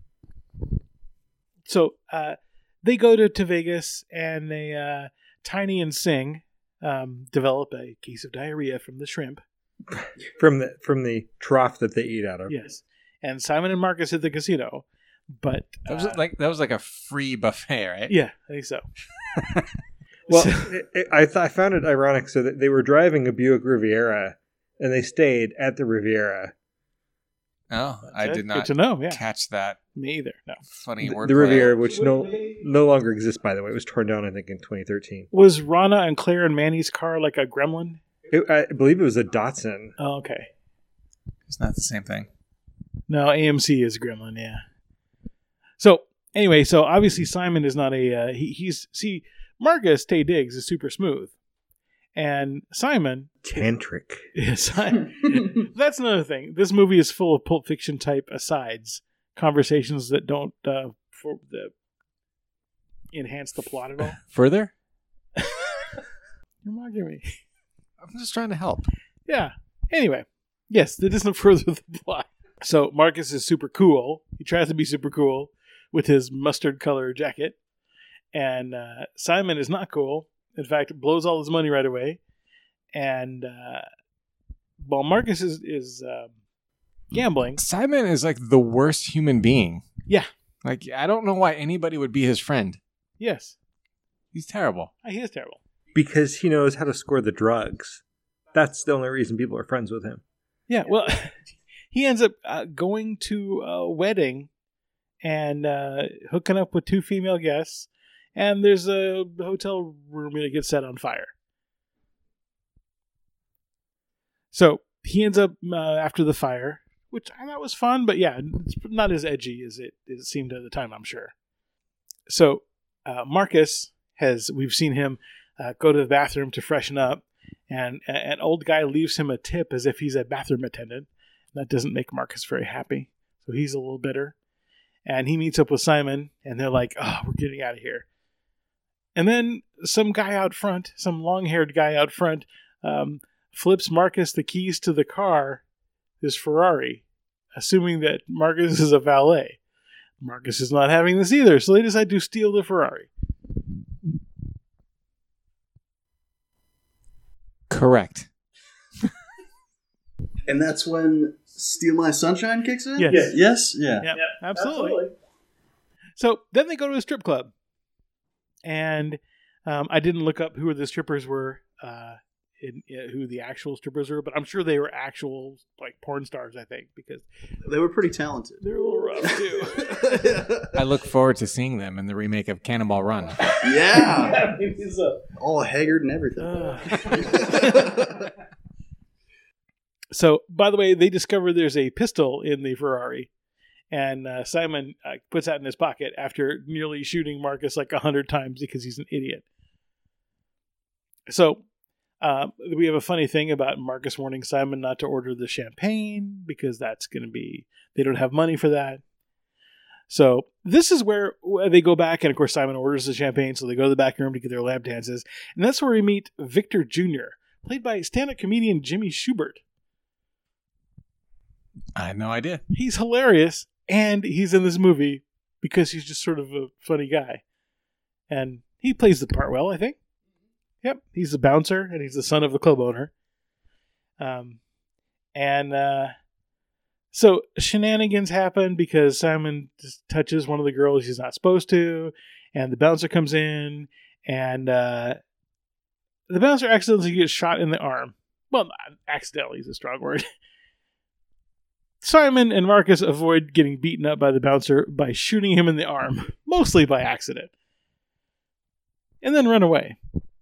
So they go to Vegas, and they Tiny and Sing develop a case of diarrhea from the shrimp. from the trough that they eat out of. Yes, and Simon and Marcus hit the casino, but That was like a free buffet, right? yeah, I think so. Well, I found it ironic. So that they were driving a Buick Riviera, and they stayed at the Riviera. Oh, I Good did not to know. Yeah, catch that me either. No. funny word. The Riviera, which no longer exists, by the way, it was torn down, I think, in 2013. Was Rana and Claire and Manny's car like a gremlin? I believe it was a Datsun. Oh, okay. It's not the same thing. No, AMC is gremlin. Yeah. So anyway, so obviously Simon is not a he's Marcus Tay Diggs is super smooth, and Simon Tantric. is that's another thing. This movie is full of Pulp Fiction type asides, conversations that don't enhance the plot at all. Further? You're mocking me. I'm just trying to help. Yeah. Anyway, yes, that doesn't further the plot. So Marcus is super cool. He tries to be super cool with his mustard color jacket, and Simon is not cool. In fact, blows all his money right away. And while Marcus is gambling, Simon is like the worst human being. Yeah. Like, I don't know why anybody would be his friend. yes, He's terrible. he is terrible. Because he knows how to score the drugs. That's the only reason people are friends with him. Yeah, well, he ends up going to a wedding and hooking up with two female guests, and there's a hotel room that gets set on fire. So he ends up after the fire, which I thought was fun, but yeah, it's not as edgy as it seemed at the time, I'm sure. So Marcus we've seen him go to the bathroom to freshen up, and an old guy leaves him a tip as if he's a bathroom attendant. That doesn't make Marcus very happy, so he's a little bitter. And he meets up with Simon, and they're like, "Oh, we're getting out of here." And then some guy out front, some long-haired guy out front, flips Marcus the keys to the car, his Ferrari, assuming that Marcus is a valet. Marcus is not having this either, so they decide to steal the Ferrari. Correct. And that's when Steal My Sunshine kicks in? Yes. Yes? Yeah. Yeah, absolutely. So then they go to a strip club. And I didn't look up who the strippers were, who the actual strippers were, but I'm sure they were actual like porn stars, I think, because They were pretty talented. they're a little rough too. I look forward to seeing them in the remake of Cannonball Run. Yeah. All haggard and everything. So, by the way, they discover there's a pistol in the Ferrari, and Simon puts that in his pocket after nearly shooting Marcus like 100 times because he's an idiot. So, we have a funny thing about Marcus warning Simon not to order the champagne because that's going to be, they don't have money for that. So, this is where they go back, and of course, Simon orders the champagne, so they go to the back room to get their lap dances, and that's where we meet Victor Jr., played by stand-up comedian Jimmy Schubert. I had no idea. He's hilarious, and he's in this movie because he's just sort of a funny guy. And he plays the part well, I think. Yep, he's the bouncer, and he's the son of the club owner. So shenanigans happen because Simon just touches one of the girls he's not supposed to, and the bouncer comes in, and the bouncer accidentally gets shot in the arm. Well, not accidentally is a strong word. Simon and Marcus avoid getting beaten up by the bouncer by shooting him in the arm, mostly by accident, and then run away.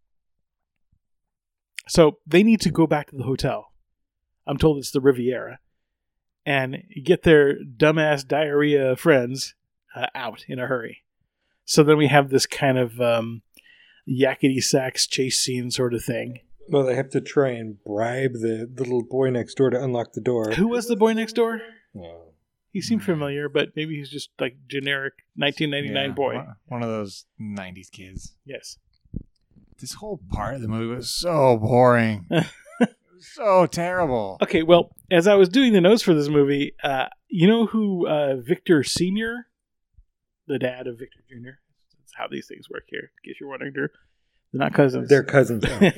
So they need to go back to the hotel. I'm told it's the Riviera. And get their dumbass diarrhea friends out in a hurry. So then we have this kind of yakety sax chase scene sort of thing. Well, they have to try and bribe the little boy next door to unlock the door. Who was the boy next door? Oh. He seemed familiar, but maybe he's just like generic 1999 boy. One of those 90s kids. Yes. This whole part of the movie was so boring. So terrible. Okay, well, as I was doing the notes for this movie, you know who Victor Sr., the dad of Victor Jr.? That's how these things work here, in case you're wondering. They're not cousins. They're cousins. Okay.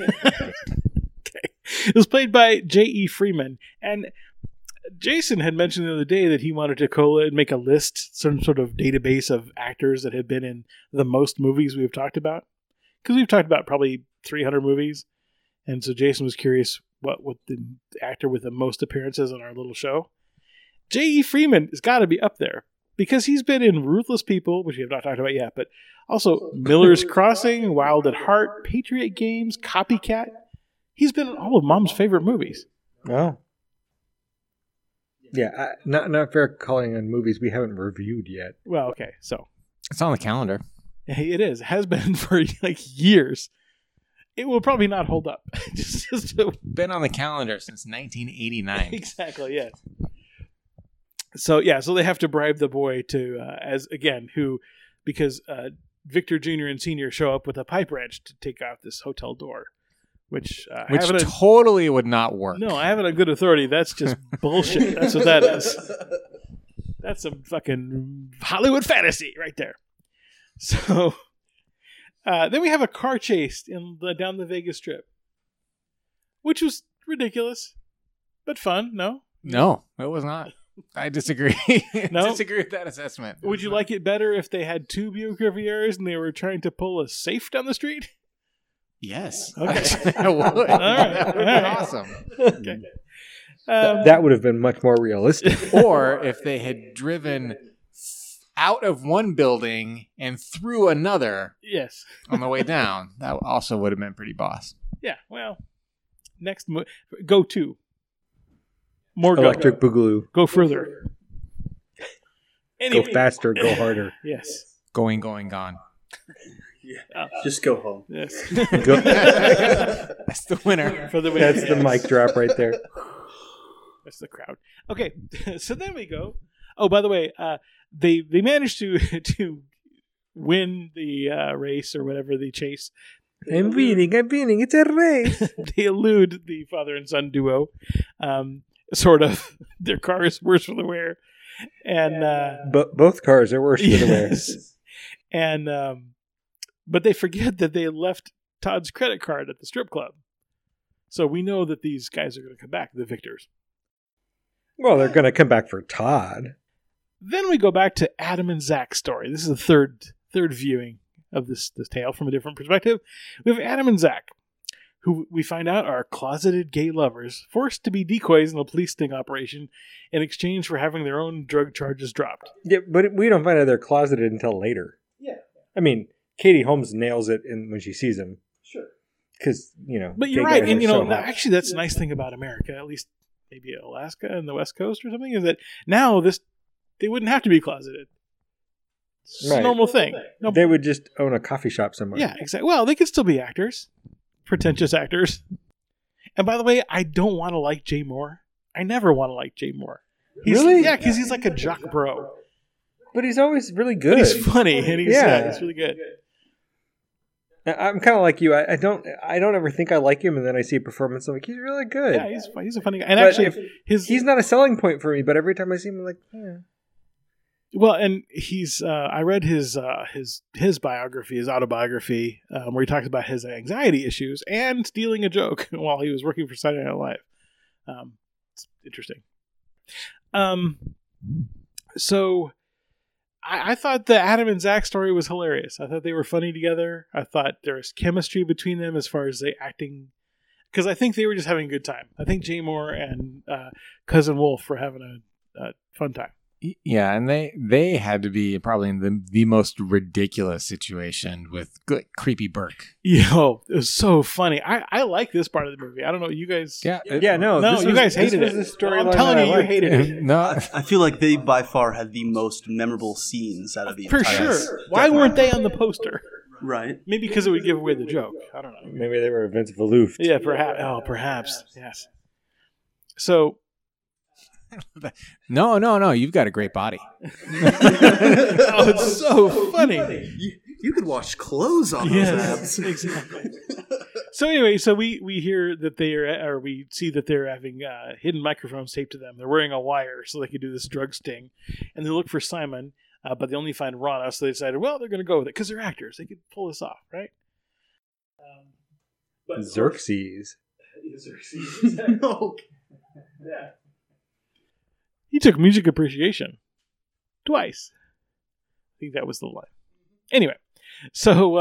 It was played by J.E. Freeman. And Jason had mentioned the other day that he wanted to make a list, some sort of database of actors that had been in the most movies we've talked about. Because we've talked about probably 300 movies. And so Jason was curious what the actor with the most appearances on our little show. J.E. Freeman has got to be up there because he's been in Ruthless People, which we have not talked about yet, but also Miller's Crossing, Wild at Heart, Patriot Games, Copycat. He's been in all of Mom's favorite movies. Oh. Yeah, not fair calling on movies we haven't reviewed yet. Well, okay, so. It's on the calendar. It is. It has been for like years. It will probably not hold up. Been on the calendar since 1989. Exactly, yes. So they have to bribe the boy to, because Victor Jr. and Sr. show up with a pipe wrench to take out this hotel door, which totally would not work. No, I have it on good authority. That's just bullshit. That's what that is. That's some fucking Hollywood fantasy right there. So... then we have a car chase down the Vegas Strip, which was ridiculous, but fun. No, it was not. I disagree. No? Disagree with that assessment. Would you like it better if they had two Buick Rivieras and they were trying to pull a safe down the street? Yes. Okay. I would. All right. That would be awesome. Okay. That would have been much more realistic. Or if they had driven out of one building and through another. Yes. On the way down. That also would have been pretty boss. Yeah, well, next go to. More Electric Boogaloo. Go further. Anyway. Go faster, go harder. Yes. Going, gone. Yeah. Just go home. Yes. That's the winner. For the winner. That's the mic drop right there. That's the crowd. Okay, so then we go. Oh, by the way, they managed to win the race or whatever, the chase. I'm winning. It's a race. They elude the father and son duo. Sort of. Their car is worse for the wear. And both cars are worse for the wear. And but they forget that they left Todd's credit card at the strip club. So we know that these guys are going to come back, the victors. Well, they're going to come back for Todd. Then we go back to Adam and Zach's story. This is the third viewing of this tale from a different perspective. We have Adam and Zach, who we find out are closeted gay lovers, forced to be decoys in a police sting operation in exchange for having their own drug charges dropped. Yeah, but we don't find out they're closeted until later. Yeah. I mean, Katie Holmes nails it when she sees him. Sure. Because, But you're right. And, actually that's the nice thing about America, at least maybe Alaska and the West Coast or something, is that now they wouldn't have to be closeted. It's a normal thing. No, they would just own a coffee shop somewhere. Yeah, exactly. Well, they could still be actors. Pretentious actors. And by the way, I don't want to like Jay Moore. I never want to like Jay Moore. Really? Yeah, because he's like a jock bro. But he's always really good. But he's funny, and he's really good. I'm kind of like you. I don't ever think I like him, and then I see a performance. I'm like, he's really good. Yeah, he's a funny guy. And But actually, he's not a selling point for me. But every time I see him, I'm like, yeah. well, and he's I read his biography, his autobiography, where he talks about his anxiety issues and stealing a joke while he was working for Saturday Night Live. It's interesting. So I thought the Adam and Zach story was hilarious. I thought they were funny together. I thought there was chemistry between them as far as they acting, because I think they were just having a good time. I think Jay Moore and Cousin Wolf were having a fun time. Yeah, and they had to be probably in the most ridiculous situation with creepy Burke. Yo, it was so funny. I like this part of the movie. I don't know, you guys. No, you guys hated it. I'm telling you, you hated it. No, I feel like they by far had the most memorable scenes out of the For entire. sure. Why weren't they on the poster? Right. Maybe because it would give away the joke. I don't know. Maybe they were Vince Valouf. Yeah, perhaps. Oh, perhaps. Yes. So. no. You've got a great body. Oh, it's so funny. You could wash clothes on those abs. Exactly. So anyway, so we hear that we see that they're having hidden microphones taped to them. They're wearing a wire so they could do this drug sting, and they look for Simon, but they only find Rana. So they decided, well, they're going to go with it because they're actors. They could pull this off, right? Xerxes. No. Yeah. He took music appreciation twice. I think that was the line. Anyway, so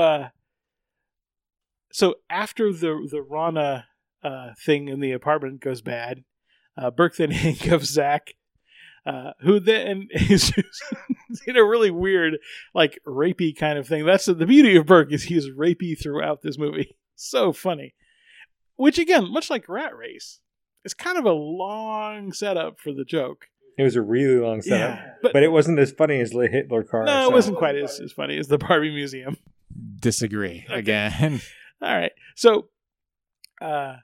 after the Rana thing in the apartment goes bad, Burke then handcuffs Zach, who then is in a really weird, like, rapey kind of thing. That's the beauty of Burke, is he's rapey throughout this movie. So funny. Which, again, much like Rat Race, is kind of a long setup for the joke. It was a really long setup, Yeah, but it wasn't as funny as the Hitler car. No, so. it wasn't quite as funny as the Barbie Museum. Disagree again. All right. So Burke,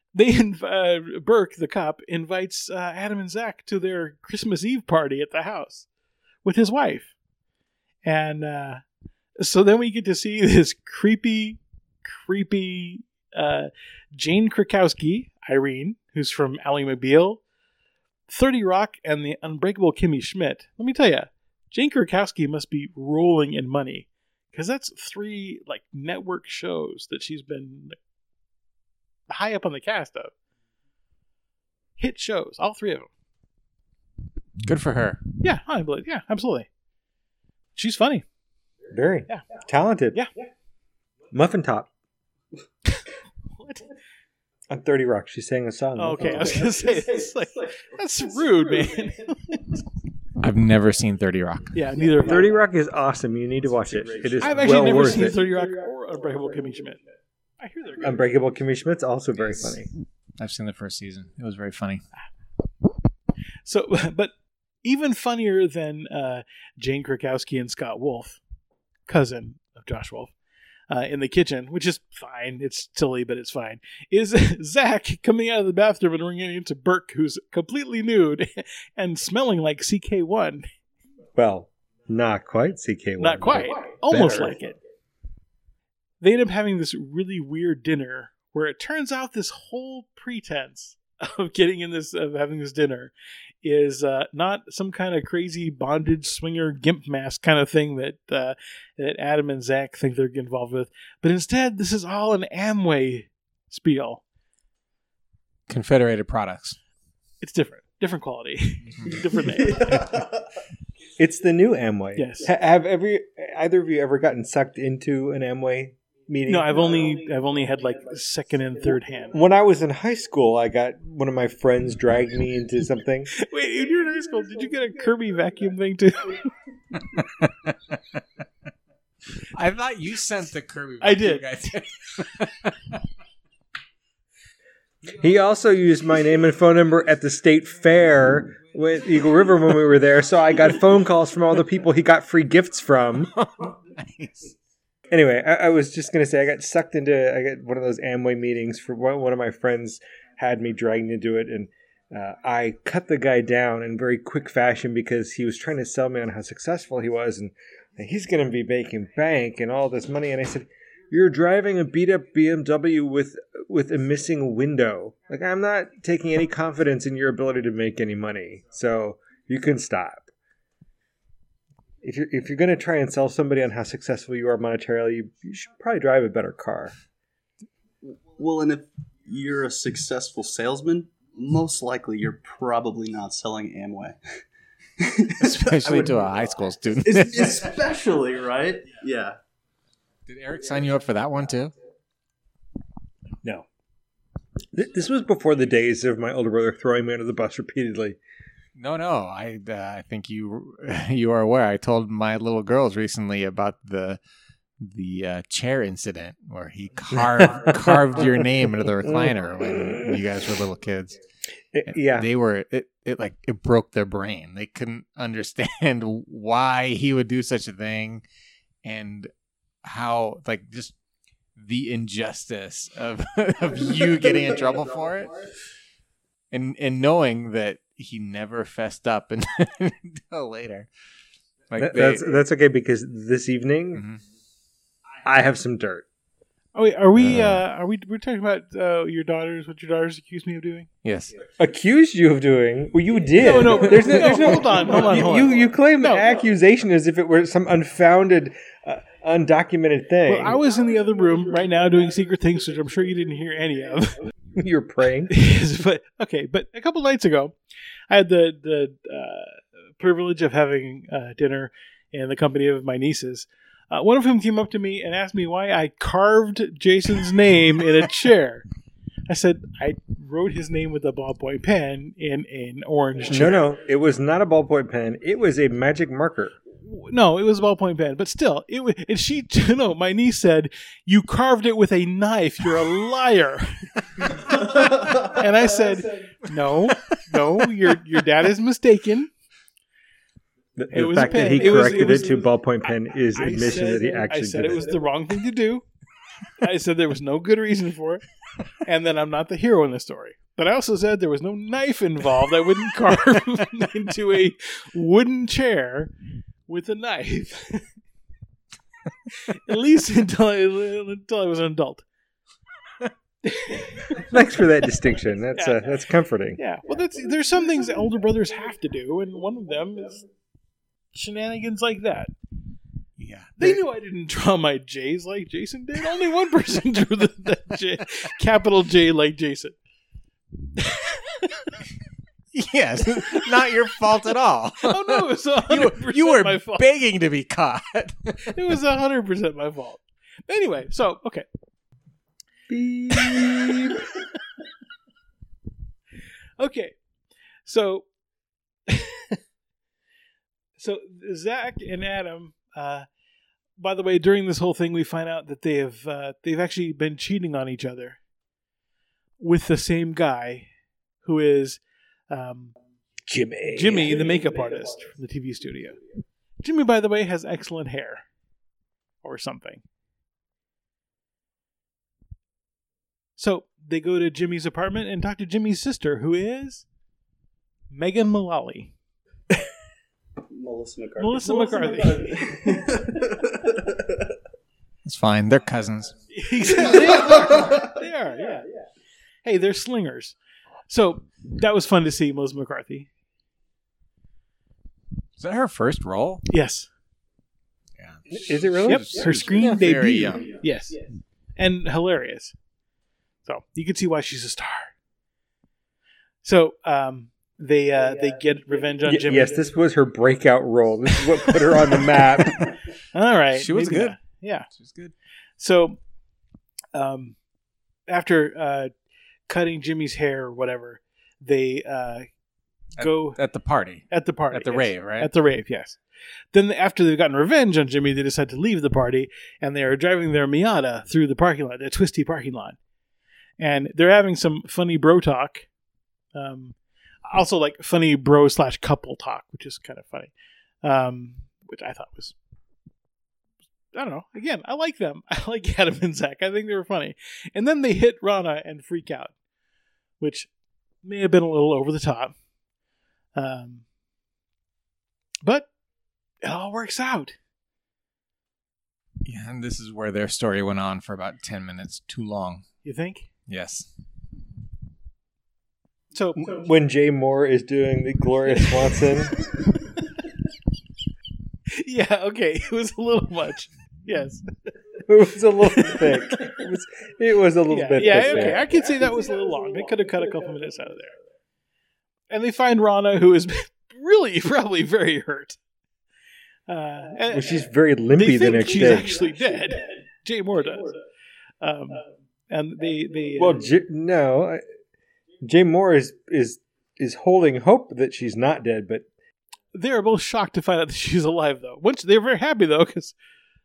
the cop, invites Adam and Zach to their Christmas Eve party at the house with his wife. And so then we get to see this creepy Jane Krakowski, Irene, who's from Ally McBeal, 30 Rock, and the Unbreakable Kimmy Schmidt. Let me tell you, Jane Krakowski must be rolling in money, because that's 3 like network shows that she's been high up on the cast of. Hit shows, all 3 of them. Good for her. Yeah, I believe. Yeah, absolutely. She's funny. Very Yeah. talented. Yeah. Muffin Top What? on 30 Rock. She sang a song. Oh, okay, I was gonna say that's rude, man. I've never seen 30 Rock. Yeah, neither. Have I. 30 Rock is awesome. You need to watch it. It is I've actually well never worth seen it. 30 Rock or Unbreakable Kimmy Schmidt. I hear they're good. Unbreakable Kimmy Schmidt's also very funny. I've seen the first season. It was very funny. So, but even funnier than Jane Krakowski and Scott Wolf, cousin of Josh Wolf, in the kitchen, which is fine. It's silly, but it's fine. Is Zach coming out of the bathroom and running into Burke, who's completely nude and smelling like CK1. Well, not quite CK1. Not quite. Almost better. like it. They end up having this really weird dinner where it turns out this whole pretense of having this dinner is not some kind of crazy bondage swinger gimp mask kind of thing that Adam and Zach think they're involved with, but instead this is all an Amway spiel. Confederated Products. It's different quality, different name. It's the new Amway. Yes. Have either of you ever gotten sucked into an Amway meeting? No, I've only had like second and third hand. When I was in high school, I got one of my friends dragged me into something. Wait, when you were in high school, did you get a Kirby vacuum thing too? I thought you sent the Kirby. I did. He also used my name and phone number at the state fair with Eagle River when we were there, so I got phone calls from all the people he got free gifts from. Nice. Anyway, I was just going to say I got one of those Amway meetings for one of my friends had me dragged into it, and I cut the guy down in very quick fashion because he was trying to sell me on how successful he was, and he's going to be making bank and all this money. And I said, You're driving a beat up BMW with a missing window. Like, I'm not taking any confidence in your ability to make any money. So you can stop. If you're going to try and sell somebody on how successful you are monetarily, you should probably drive a better car. Well, and if you're a successful salesman, most likely you're probably not selling Amway. Especially to a high school student. Especially, right? Yeah. Did Eric sign you up for that one too? No. This was before the days of my older brother throwing me under the bus repeatedly. No. I think you are aware. I told my little girls recently about the chair incident where he carved your name into the recliner when you guys were little kids. It broke their brain. They couldn't understand why he would do such a thing, and how, like, just the injustice of you getting in trouble for it, and knowing that he never fessed up until later. Like, that's okay, because this evening mm-hmm. I have some dirt. Oh wait, we're talking about your daughters? What your daughters accused me of doing? Yes. Accused you of doing? Well, you did. No. There's no. Hold on. You claim accusation as if it were some unfounded, undocumented thing. Well, I was in the other room right now doing secret things, which I'm sure you didn't hear any of. You were praying. But a couple nights ago, I had the privilege of having dinner in the company of my nieces. One of whom came up to me and asked me why I carved Jason's name in a chair. I said I wrote his name with a ballpoint pen in an orange chair. No, it was not a ballpoint pen. It was a magic marker. No, it was a ballpoint pen, but still, my niece said, "You carved it with a knife. You're a liar." And I said, "No, your dad is mistaken." The fact that he corrected it to ballpoint pen is admission that he actually did it. I said it was the wrong thing to do. I said there was no good reason for it, and that I'm not the hero in the story. But I also said there was no knife involved. I wouldn't carve into a wooden chair with a knife. At least until I was an adult. Thanks for that distinction. That's comforting. Yeah. Well, there's some things that older brothers have to do, and one of them is shenanigans like that. Yeah. They knew I didn't draw my J's like Jason did. Only one person drew the J, capital J like Jason. Yes, not your fault at all. Oh no, it was 100% you were my fault. begging to be caught. It was 100% my fault. Anyway, so okay. Beep. Okay, so Zach and Adam. By the way, during this whole thing, we find out that they've actually been cheating on each other with the same guy, who is Jimmy, the makeup artist from the TV studio. Jimmy, by the way, has excellent hair, or something. So they go to Jimmy's apartment and talk to Jimmy's sister, who is Megan Mullally. Melissa McCarthy. It's fine. They're cousins. Exactly. They are, yeah. Hey, they're slingers. So that was fun to see, Melissa McCarthy. Is that her first role? Yes. Yeah. Is it really? Yep. Her screen very debut. young. Yes. And hilarious. So you can see why she's a star. So they get revenge on Jimmy. Yes, this was her breakout role. This is what put her on the map. All right. She was good. Not. Yeah. She was good. So after cutting Jimmy's hair or whatever, they go at the party. At the party. At the yes. rave, right? At the rave, yes. Then after they've gotten revenge on Jimmy, they decide to leave the party, and they are driving their Miata through the parking lot, the twisty parking lot. And they're having some funny bro talk. Also like funny bro / couple talk, which is kind of funny. Which I thought was, I don't know. Again, I like them. I like Adam and Zach. I think they were funny. And then they hit Rana and freak out, which may have been a little over the top. But it all works out. Yeah, and this is where their story went on for about 10 minutes too long. You think? Yes. So When Jay Moore is doing the Gloria Swanson. yeah, okay, it was a little much. Yes. It was a little thick. It was a little bit Yeah, thick. okay. I could say that was a little long. They could have cut a couple minutes out of there. And they find Rana, who is really probably very hurt. Well, she's very limpy they the think next she's day. actually dead. Jay Moore does. And they Well, Jay Moore is holding hope that she's not dead, but they are both shocked to find out that she's alive, though. They're very happy, though, because...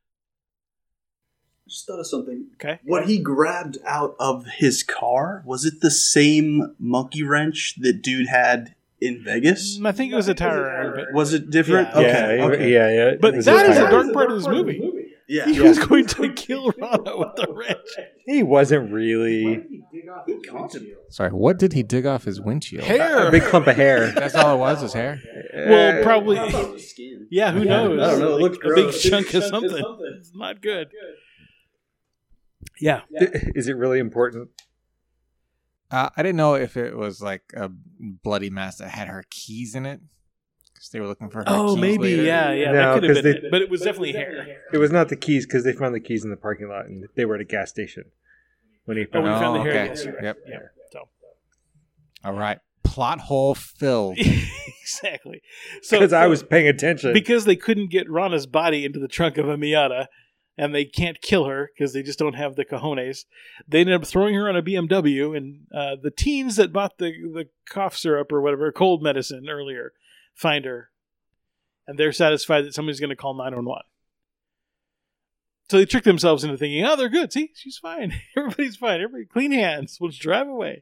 Just thought of something. Okay. What he grabbed out of his car, was it the same monkey wrench that dude had in Vegas? I think it was a tire iron, but... Was it different? Yeah. Okay. yeah. But It was that is a the tire. dark part of this movie. Yeah. He was going to kill Rana with the wrench. He wasn't really Sorry, what did he dig off his windshield? Hair! a big clump of hair. That's all it was, his hair? Well, probably... Skin. Yeah, who knows? I don't know. It looked a big gross. chunk of something. It's not good. Yeah. Is it really important? I didn't know if it was like a bloody mess that had her keys in it. Because they were looking for her Oh, keys maybe. later. Yeah. No, That could have 'cause been they- it. But it was definitely hair. It was not the keys because they found the keys in the parking lot and they were at a gas station when he Oh, we found found the hair. okay. Yes, you're right. Yep. Yeah. So. All right. Plot hole filled. Exactly. So because I was paying attention. because they couldn't get Rana's body into the trunk of a Miata, and they can't kill her because they just don't have the cojones. They ended up throwing her on a BMW, and the teens that bought the cough syrup or whatever, cold medicine earlier, find her, and they're satisfied that somebody's going to call 911. So they trick themselves into thinking, oh, they're good. See, she's fine. Everybody's fine. Everybody clean hands. We'll just drive away.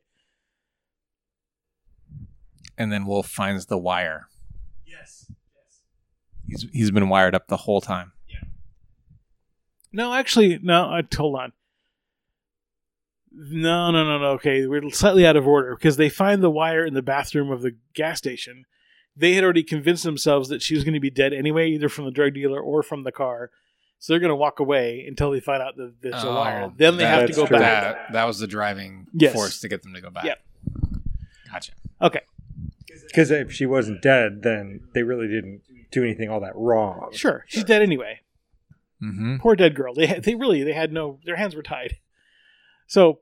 And then Wolf finds the wire. Yes. He's been wired up the whole time. No, actually, no. Hold on. No. Okay, we're slightly out of order because they find the wire in the bathroom of the gas station. They had already convinced themselves that she was going to be dead anyway, either from the drug dealer or from the car. So they're going to walk away until they find out that there's a wire. Then they have to that's go true. back. That was the driving Yes. force to get them to go back. Yep. Gotcha. Okay, Because if she wasn't dead, then they really didn't do anything all that wrong. sure. She's dead anyway. Mm-hmm. Poor dead girl. They had no. Their hands were tied. So,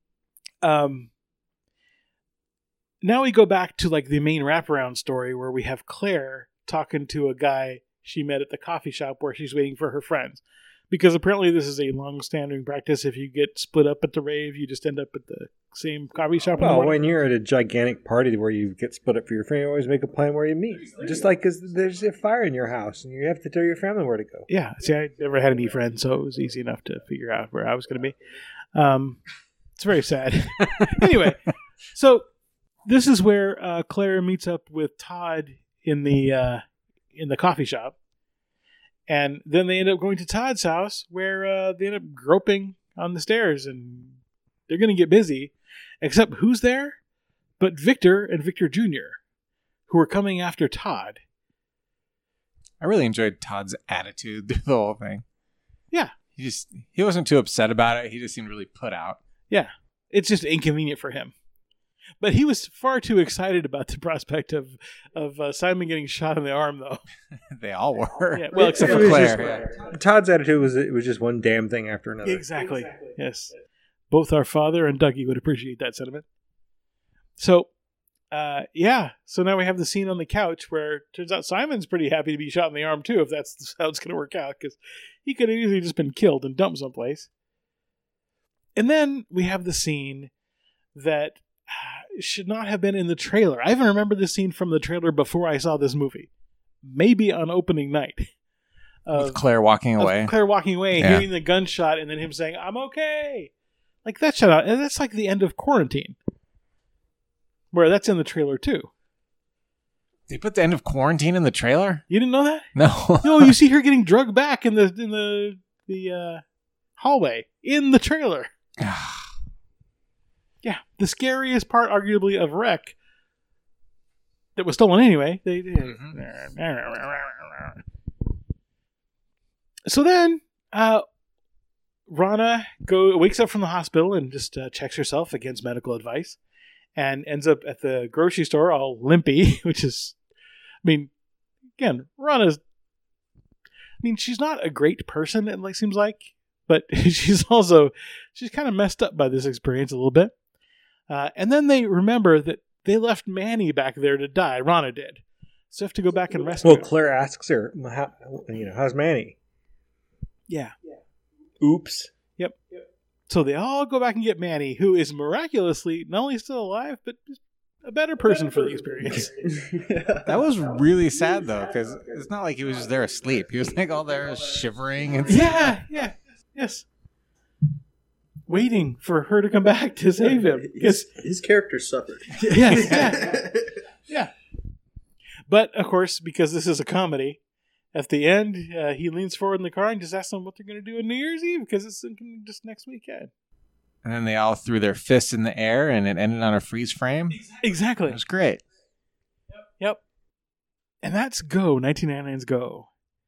now we go back to like the main wraparound story where we have Claire talking to a guy she met at the coffee shop where she's waiting for her friends, because apparently this is a long-standing practice. If you get split up at the rave, you just end up at the same coffee shop. in the Well, morning. when you're at a gigantic party where you get split up for your friend, you always make a plan where you meet. Just like because there's a fire in your house and you have to tell your family where to go. Yeah, see, I never had any friends, so it was easy enough to figure out where I was going to be. It's very sad. Anyway, so this is where Claire meets up with Todd in the coffee shop, and then they end up going to Todd's house where they end up groping on the stairs, and they're going to get busy. Except who's there? But Victor and Victor Jr., who are coming after Todd. I really enjoyed Todd's attitude through the whole thing. Yeah. He wasn't too upset about it. He just seemed really put out. Yeah, it's just inconvenient for him. But he was far too excited about the prospect of Simon getting shot in the arm, though. They all were. Yeah, well, except It for was Claire. just- Todd's attitude was it was just one damn thing after another. Exactly. Yes. Both our father and Dougie would appreciate that sentiment. So, so now we have the scene on the couch where it turns out Simon's pretty happy to be shot in the arm, too, if that's how it's going to work out, because he could have easily just been killed and dumped someplace. And then we have the scene that should not have been in the trailer. I even remember this scene from the trailer before I saw this movie. Maybe on opening night. With Claire walking away. Of Claire walking away, Yeah. hearing the gunshot, and then him saying, "I'm okay." Like that shut out. And that's like the end of Quarantine. Where that's in the trailer too. They put the end of Quarantine in the trailer? You didn't know that? No. No, you see her getting drugged back in the hallway in the trailer. Yeah, the scariest part, arguably, of Wreck that was stolen anyway. So then, Rana wakes up from the hospital and just checks herself against medical advice, and ends up at the grocery store all limpy, which is, I mean, again, Rana's, I mean, she's not a great person, it seems like, but she's kind of messed up by this experience a little bit. And then they remember that they left Manny back there to die. Rana did. So they have to go back and rescue Well, him. Claire asks her, how's Manny? Yeah. Oops. Yep. So they all go back and get Manny, who is miraculously not only still alive, but a better person for the experience. That was really sad, though, because it's not like he was just there asleep. He was like all there shivering and Yes. Waiting for her to come back to save him. His character suffered. Yeah. But, of course, because this is a comedy, at the end, he leans forward in the car and just asks them what they're going to do on New Year's Eve, because it's just next weekend. And then they all threw their fists in the air, and it ended on a freeze frame. Exactly. It was great. Yep. And that's Go, 1999's Go.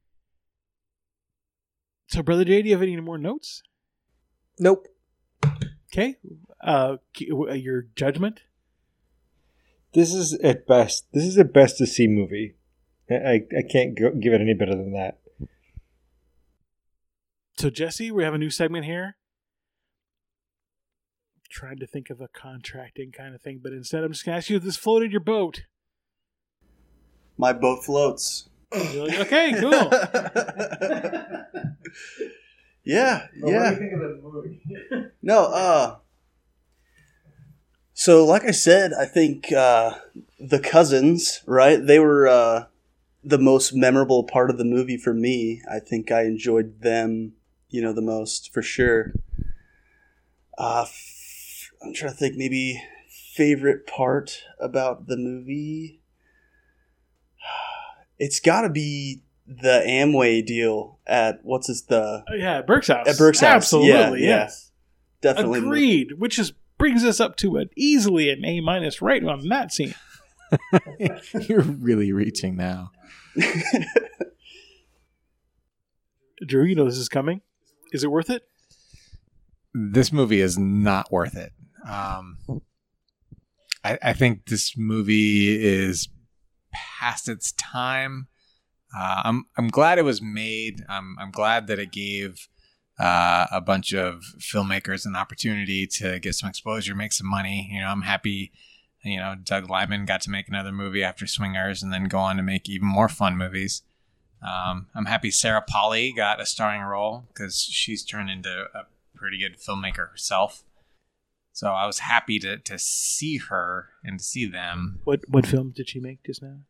So, Brother Jay, do you have any more notes? Nope. Okay. Your judgment? This is at best. This is a best to see movie. I can't give it any better than that. So, Jesse, we have a new segment here. Trying to think of a contracting kind of thing, but instead I'm just going to ask you if this floated your boat. My boat floats. Okay, cool. Yeah. What do you think of the movie? No, so like I said, I think the cousins, right? They were the most memorable part of the movie for me. I think I enjoyed them, the most for sure. I'm trying to think, maybe favorite part about the movie. It's got to be the Amway deal at Burke's house. At Burke's house. Absolutely, Yeah. yes. Definitely. Agreed. Which brings us up to easily an A- right on that scene. You're really reaching now. Drew, you know this is coming. Is it worth it? This movie is not worth it. I think this movie is past its time. I'm glad it was made. I'm glad that it gave a bunch of filmmakers an opportunity to get some exposure, make some money. I'm happy. Doug Liman got to make another movie after Swingers, and then go on to make even more fun movies. I'm happy Sarah Polley got a starring role because she's turned into a pretty good filmmaker herself. So I was happy to see her and to see them. What film did she make just now?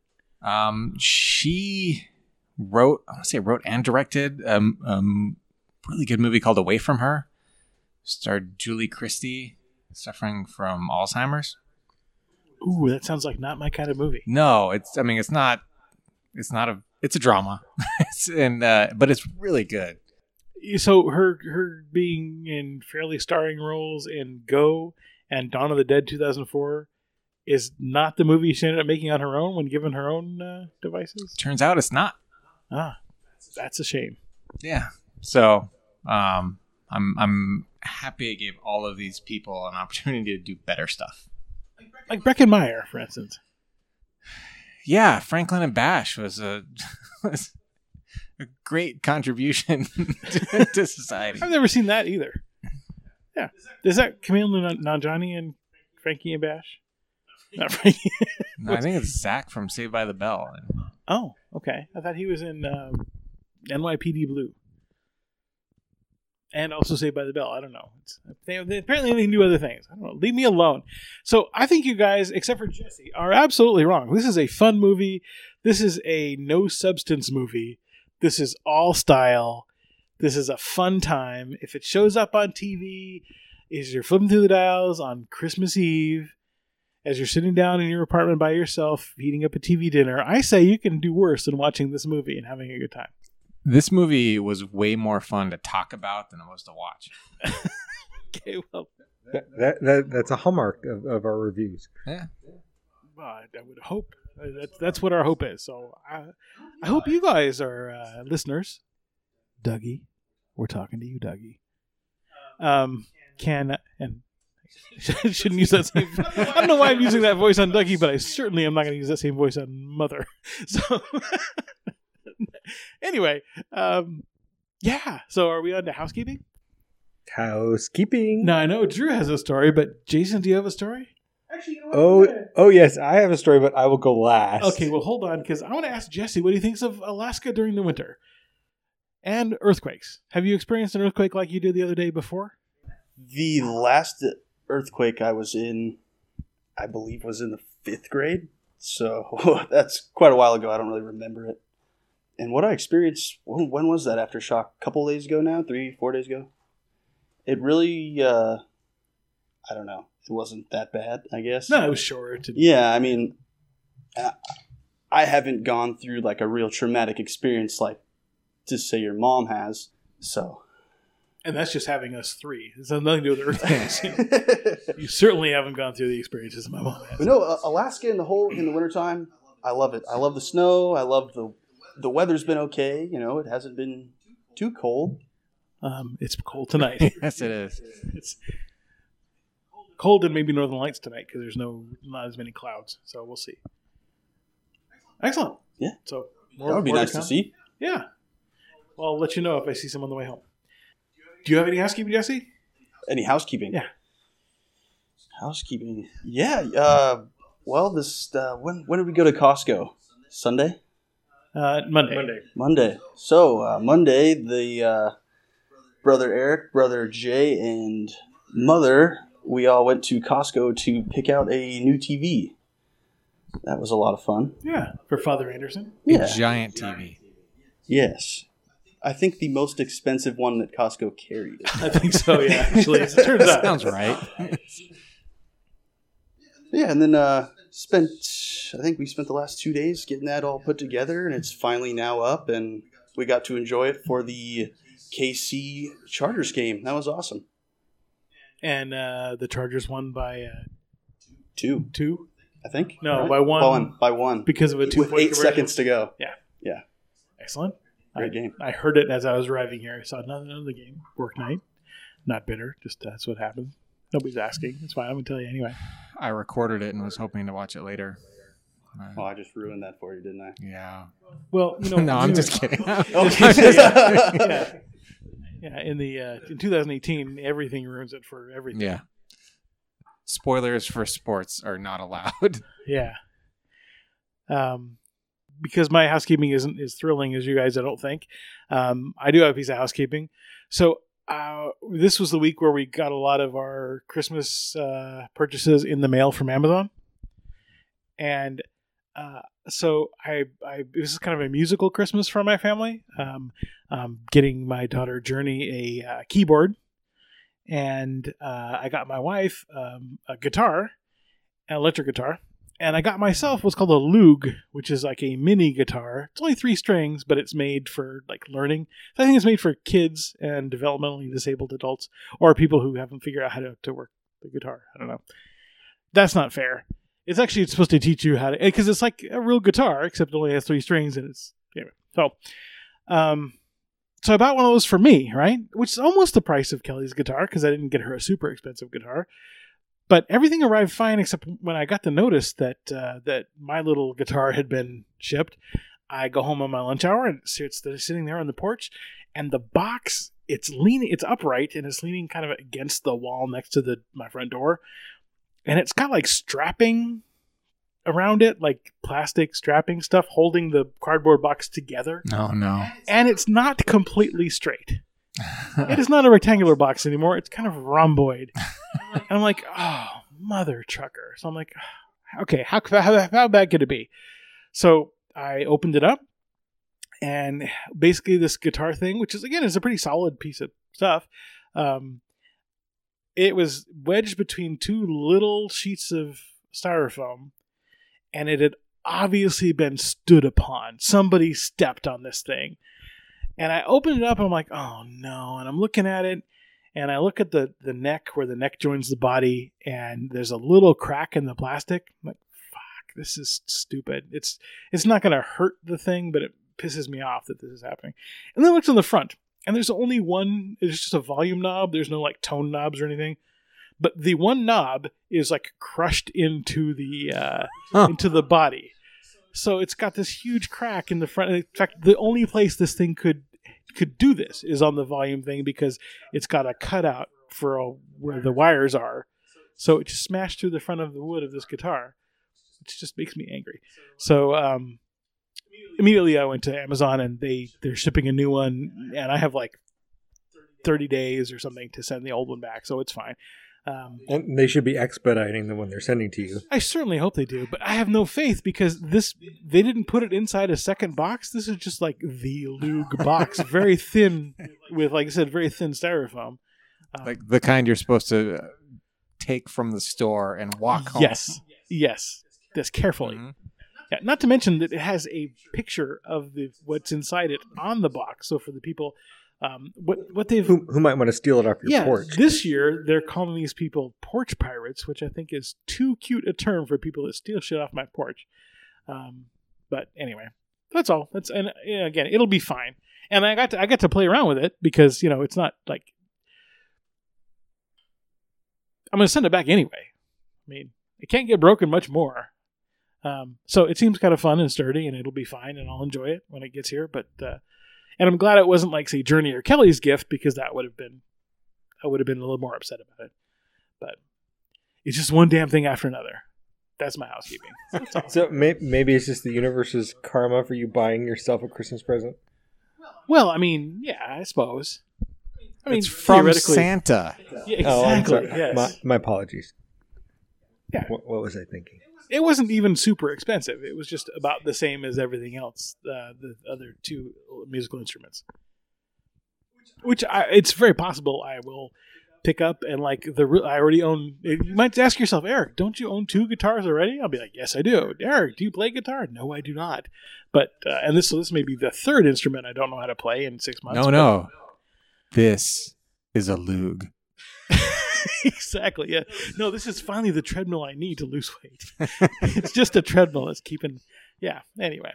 She wrote and directed a really good movie called Away From Her. Starred Julie Christie, suffering from Alzheimer's. Ooh, that sounds like not my kind of movie. No, it's a drama. But it's really good. So her being in fairly starring roles in Go and Dawn of the Dead 2004 is not the movie she ended up making on her own when given her own devices? Turns out it's not. Ah, that's a shame. Yeah. So I'm happy it gave all of these people an opportunity to do better stuff. Like Breckin Meyer, for instance. Yeah, Franklin and Bash was a great contribution to society. I've never seen that either. Yeah. Is that Camille Nanjiani and Frankie and Bash? Not Frankie. No, I think it's Zach from Saved by the Bell. Oh, okay. I thought he was in NYPD Blue. And also Saved by the Bell. I don't know. Apparently they can do other things. I don't know. Leave me alone. So I think you guys, except for Jesse, are absolutely wrong. This is a fun movie. This is a no substance movie. This is all style. This is a fun time. If it shows up on TV, as you're flipping through the dials on Christmas Eve, as you're sitting down in your apartment by yourself, heating up a TV dinner, I say you can do worse than watching this movie and having a good time. This movie was way more fun to talk about than it was to watch. Okay, well, that's a hallmark of our reviews. Yeah. well, I would hope. That's what our hope is. So I hope you guys are listeners. Dougie, we're talking to you, Dougie. And shouldn't use that same. I don't know why I'm using that voice on Dougie, but I certainly am not going to use that same voice on Mother. So anyway, yeah. So are we on to housekeeping? Housekeeping. Now I know Drew has a story, but Jason, do you have a story? Actually, you know what? Oh yes, I have a story, but I will go last. Okay, well, hold on, because I want to ask Jesse what he thinks of Alaska during the winter and earthquakes. Have you experienced an earthquake like you did the other day before? The last earthquake I was in, I believe, was in the 5th grade. So that's quite a while ago. I don't really remember it. And what I experienced, when was that aftershock? A couple days ago now? 3-4 days ago? It really, I don't know. It wasn't that bad, I guess. No, it was short. Yeah, I mean, I haven't gone through like a real traumatic experience like to say your mom has, so. And that's just having us three. It has nothing to do with earthquakes. You certainly haven't gone through the experiences my mom has. But no, Alaska in the wintertime, I love it. I love the snow. I love the weather's been okay. You know, it hasn't been too cold. It's cold tonight. Yes, it is. It's cold in maybe Northern Lights tonight because there's not as many clouds. So we'll see. Excellent. Yeah. So that would be nice to see. Yeah. Well, I'll let you know if I see some on the way home. Do you have any housekeeping, Jesse? Any housekeeping? Yeah. Housekeeping. Yeah. Well, this when did we go to Costco? Sunday? Monday. So Monday, the brother Eric, brother Jay, and mother, we all went to Costco to pick out a new TV. That was a lot of fun. Yeah, for Father Anderson. A giant TV. Yes. I think the most expensive one that Costco carried. I think so, yeah. Actually, as it turns out. Sounds right. Yeah, and then I think we spent the last 2 days getting that all put together, and it's finally now up, and we got to enjoy it for the KC Chargers game. That was awesome. And the Chargers won by 2, I think. No, right? by one. By one. Because of a 2-point with 8 conversion. seconds to go. Yeah. Yeah. Excellent. Great game. I heard it as I was arriving here. I saw none of the game. Work night. Not bitter. Just that's what happened. Nobody's asking. It's fine. I'm going to tell you anyway. I recorded it and was hoping to watch it later. Oh, I just ruined that for you, didn't I? Yeah. Well, you know. No, I'm just kidding. Yeah. Yeah. In 2018, everything ruins it for everything. Yeah. Spoilers for sports are not allowed. Yeah. Because my housekeeping isn't as thrilling as you guys, I don't think. I do have a piece of housekeeping. So this was the week where we got a lot of our Christmas purchases in the mail from Amazon. And so this is kind of a musical Christmas for my family. Getting my daughter Journey a keyboard. And I got my wife a guitar, an electric guitar. And I got myself what's called a Loog, which is like a mini guitar. It's only 3 strings, but it's made for like learning. So I think it's made for kids and developmentally disabled adults or people who haven't figured out how to work the guitar. I don't know. That's not fair. It's supposed to teach you how to, because it's like a real guitar, except it only has 3 strings and it's, anyway. So I bought one of those for me, right? Which is almost the price of Kelly's guitar because I didn't get her a super expensive guitar. But everything arrived fine except when I got the notice that my little guitar had been shipped. I go home on my lunch hour and it's sitting there on the porch, and the box it's upright and it's leaning kind of against the wall next to my front door, and it's got like strapping around it, like plastic strapping stuff holding the cardboard box together. Oh no! And it's not completely straight. It is not a rectangular box anymore. It's kind of rhomboid. And I'm like, oh, mother trucker. So I'm like, okay, how bad could it be? So I opened it up, and basically this guitar thing, which is a pretty solid piece of stuff, it was wedged between 2 little sheets of styrofoam, and it had obviously been stood upon. Somebody stepped on this thing. And I opened it up, and I'm like, oh, no. And I'm looking at it, and I look at the neck where the neck joins the body, and there's a little crack in the plastic. I'm like, fuck, this is stupid. It's not going to hurt the thing, but it pisses me off that this is happening. And then I looked on the front, and there's only one. It's just a volume knob. There's no like tone knobs or anything. But the one knob is like crushed into the body, so it's got this huge crack in the front. In fact, the only place this thing could do this is on the volume thing because it's got a cutout for where the wires are. So it just smashed through the front of the wood of this guitar, which just makes me angry. So immediately I went to Amazon and they're shipping a new one, and I have like 30 days or something to send the old one back, so it's fine. And they should be expediting the one they're sending to you. I certainly hope they do, but I have no faith because they didn't put it inside a second box. This is just like the Lug box, very thin with, like I said, very thin styrofoam. Like the kind you're supposed to take from the store and walk home. Yes. This carefully. Mm-hmm. Yeah, not to mention that it has a picture of what's inside it on the box. So for the people, what they've who might want to steal it off your porch. This year they're calling these people porch pirates, which I think is too cute a term for people that steal shit off my porch. But anyway, that's all. Again, it'll be fine. And I got to play around with it because it's not like I'm going to send it back anyway. I mean, it can't get broken much more. So it seems kind of fun and sturdy, and it'll be fine, and I'll enjoy it when it gets here. But and I'm glad it wasn't like, say, Journey or Kelly's gift, because I would have been a little more upset about it. But it's just one damn thing after another. That's my housekeeping. That's all. So maybe it's just the universe's karma for you buying yourself a Christmas present. Well, I mean, yeah, I suppose. I mean, it's from theoretically, Santa. Yeah, exactly. I'm sorry. Yes. My apologies. Yeah. What was I thinking? It wasn't even super expensive. It was just about the same as everything else, the other two musical instruments. Which it's very possible I will pick up and I already own. You might ask yourself, Eric, don't you own 2 guitars already? I'll be like, yes, I do. Eric, do you play guitar? No, I do not. But and this may be the 3rd instrument I don't know how to play in 6 months. No. This is a Lug. Exactly. Yeah. No, this is finally the treadmill I need to lose weight. It's just a treadmill that's keeping. Yeah. Anyway,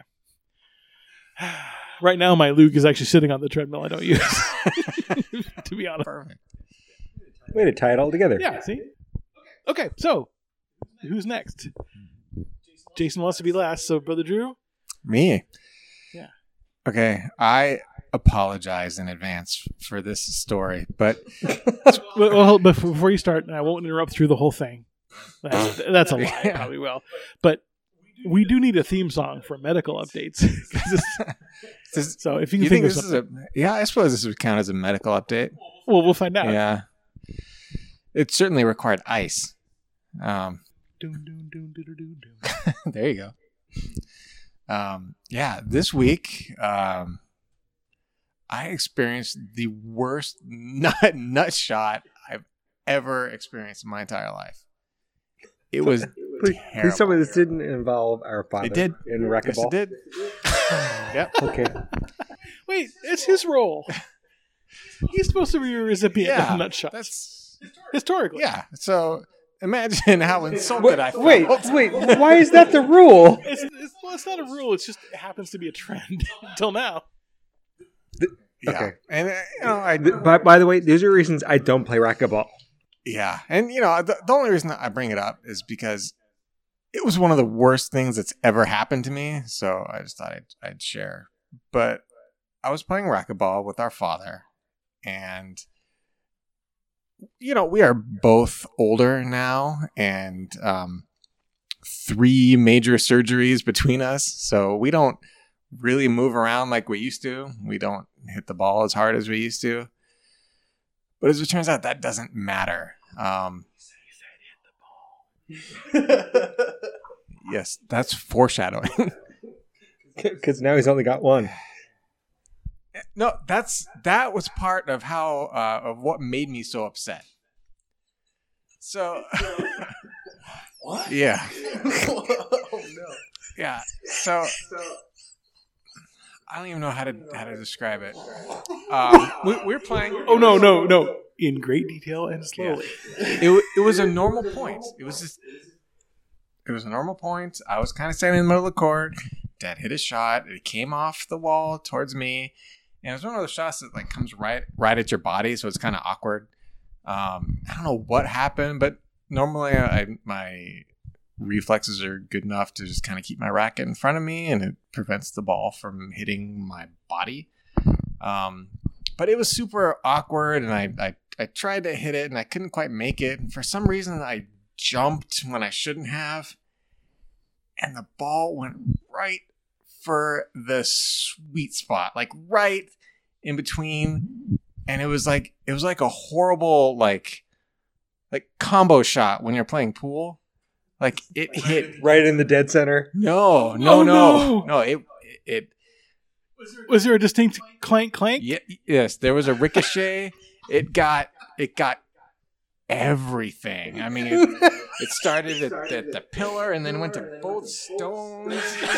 right now my Lug is actually sitting on the treadmill I don't use. To be honest. Perfect. Way to tie it all together. Yeah. See. Okay. So, who's next? Jason wants to be last. So, Brother Drew. Me. Yeah. Okay. I apologize in advance for this story, but well, before you start, and I won't interrupt through the whole thing. That's a lie. I probably will. But we do need a theme song for medical updates. So if you can think of something. I suppose this would count as a medical update. Well, we'll find out. Yeah. It certainly required ice. Doom, doom, doom, doom, doom, doom. There you go. This week, I experienced the worst nut shot I've ever experienced in my entire life. It was Please tell me this didn't involve our father. It did. In racquetball. Yes, it did. Yep. Okay. Wait, it's his role. He's supposed to be a recipient of nut shots. That's historically. Yeah. So imagine how insulted I felt. Wait. Why is that the rule? It's not a rule. It happens to be a trend until now. Yeah. Okay. And by the way, these are reasons I don't play racquetball. Yeah, and the only reason I bring it up is because it was one of the worst things that's ever happened to me. So I just thought I'd share. But I was playing racquetball with our father, and we are both older now, and 3 major surgeries between us. So we don't really move around like we used to. We don't hit the ball as hard as we used to. But as it turns out, that doesn't matter. Yes, that's foreshadowing. Because now he's only got 1. No, that was part of of what made me so upset. So, what? Yeah. Oh no. Yeah. So I don't even know how to describe it. We're playing. Oh no! In great detail and slowly. Yeah. It was a normal point. It was a normal point. I was kind of standing in the middle of the court. Dad hit a shot. It came off the wall towards me, And it's one of those shots that like comes right at your body, so it's kind of awkward. I don't know what happened, but normally my reflexes are good enough to just kind of keep my racket in front of me, and it prevents the ball from hitting my body. But it was super awkward, and I tried to hit it, and I couldn't quite make it. And for some reason, I jumped when I shouldn't have, and the ball went right for the sweet spot, like right in between. And it was like a horrible like combo shot when you're playing pool. Like it hit Right in the dead center. no. It Was there a distinct clank? yes, there was a ricochet. It got everything. I mean, it started at the pillar and then went to both stones.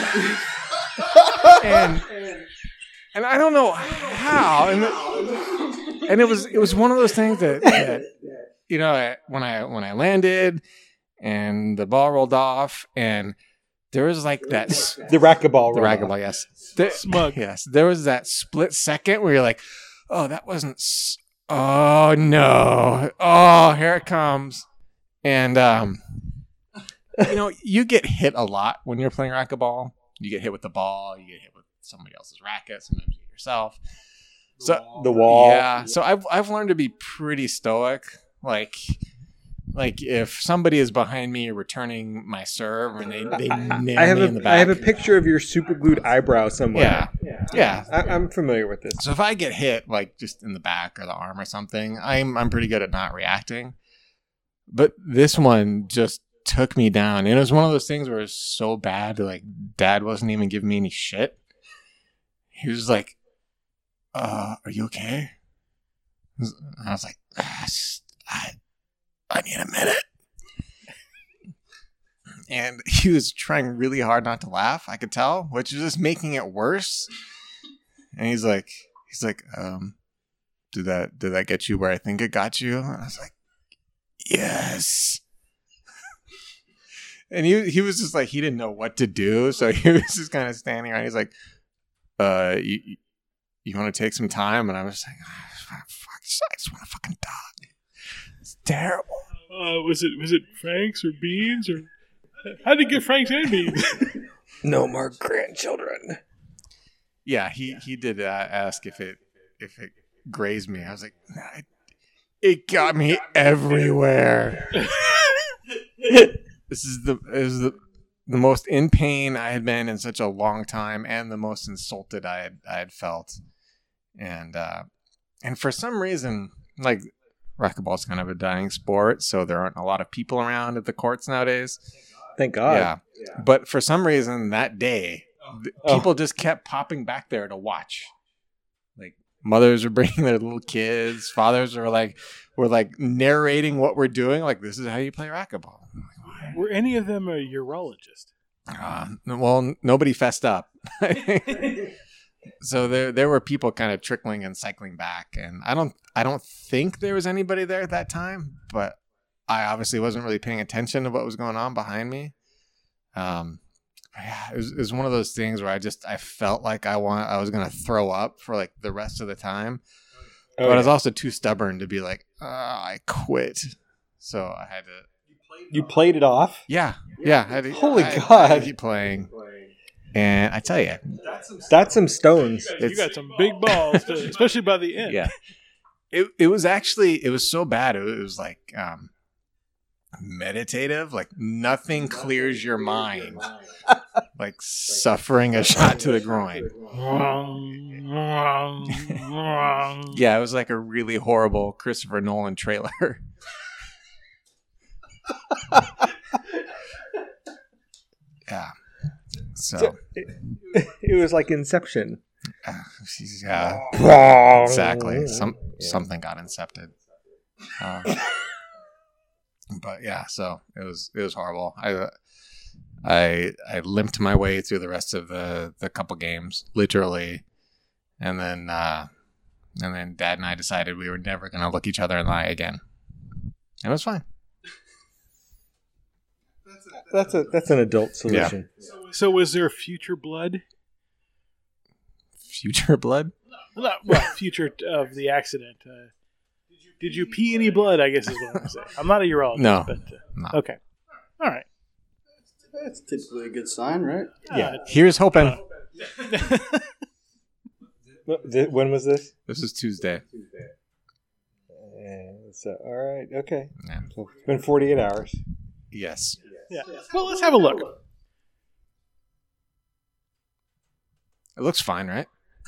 and I don't know how. And it was one of those things that you know, when I landed and the ball rolled off, and there was like that The racquetball. the runoff. racquetball, yes. Smug. Yes, there was that split second where you're like, oh, that wasn't. Oh no! Oh, here it comes. And you know, you get hit a lot when you're playing racquetball. You get hit with the ball. You get hit with somebody else's racket. Sometimes you hit yourself. So The wall. yeah. So I've learned to be pretty stoic. Like if somebody is behind me returning my serve and they nail me in the back. I have a picture of your super glued eyebrow somewhere. Yeah. I'm familiar with this. So if I get hit like just in the back or the arm or something, I'm pretty good at not reacting. But this one just took me down. And it was one of those things where it was so bad that like Dad wasn't even giving me any shit. He was like, are you okay? And I was like, I need a minute. And he was trying really hard not to laugh, I could tell, which was just making it worse. And he's like, did that get you where I think it got you? And I was like, yes. And he was just like, he didn't know what to do, so he was just kind of standing around. He's like, you want to take some time? And I was like, I just want to fucking die. It's terrible. Was it Franks or Beans, or how did he get Franks and Beans? No more grandchildren. Yeah, he did ask if it grazed me. I was like, nah, it got me everywhere. This is the most in pain I had been in such a long time, and the most insulted I had felt. And for some reason, like, racquetball is kind of a dying sport, so there aren't a lot of people around at the courts nowadays. Thank God. Yeah. But for some reason that day, people just kept popping back there to watch. Like, mothers were bringing their little kids. Fathers were like narrating what we're doing. Like, this is how you play racquetball. Were any of them a urologist? Well, nobody fessed up. So there were people kind of trickling and cycling back, and I don't think there was anybody there at that time, but I obviously wasn't really paying attention to what was going on behind me. Yeah, it was one of those things where I felt like I was gonna throw up for like the rest of the time, but I was also too stubborn to be like, I quit. So I had to. You played it off? Yeah. I had to, Holy I had God. to keep playing. And I tell you, That's some stones. You got some big balls, especially by the end. yeah, it was so bad. It was like meditative. Like, nothing clears your mind. Like suffering a shot to the groin. Yeah, it was like a really horrible Christopher Nolan trailer. Yeah. So it was like Inception. yeah, exactly. Something got incepted. But yeah, so it was horrible. I limped my way through the rest of the couple games, literally, and then Dad and I decided we were never going to look each other in the eye again. And it was fine. That's an adult solution. So was there future blood? Future blood? Future of the accident. Did you pee any blood, I guess is what I'm going to say. I'm not a urologist. No. But, No. Okay. All right. That's typically a good sign, right? Yeah. Here's hoping. When was this? This is Tuesday. So, all right, okay. Yeah. So it's been 48 hours. Yes. Yeah. Well, let's have a look. It looks fine, right?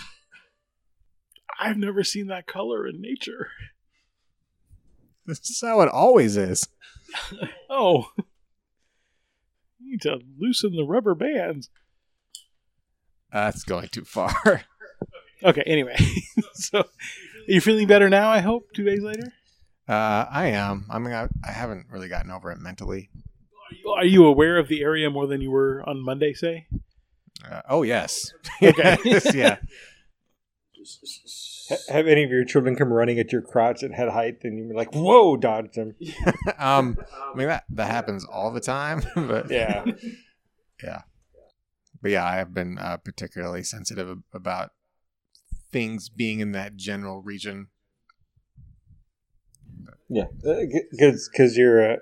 I've never seen that color in nature. This is how it always is. Oh. You need to loosen the rubber bands. That's going too far. Okay, anyway. So, are you feeling better now, I hope, 2 days later? I am. I mean, I haven't really gotten over it mentally. Are you aware of the area more than you were on Monday, say? Oh, yes. Okay. Yeah. Have any of your children come running at your crotch at head height and you're like, whoa, dodge them? I mean, that happens all the time. But Yeah. yeah. But yeah, I have been particularly sensitive about things being in that general region. Yeah. Because your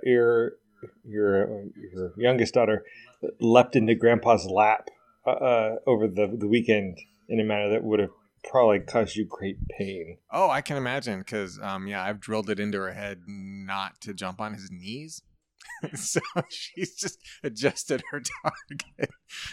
youngest daughter leapt into Grandpa's lap over the weekend in a manner that would have probably caused you great pain. Oh, I can imagine because, I've drilled it into her head not to jump on his knees. So she's just adjusted her target.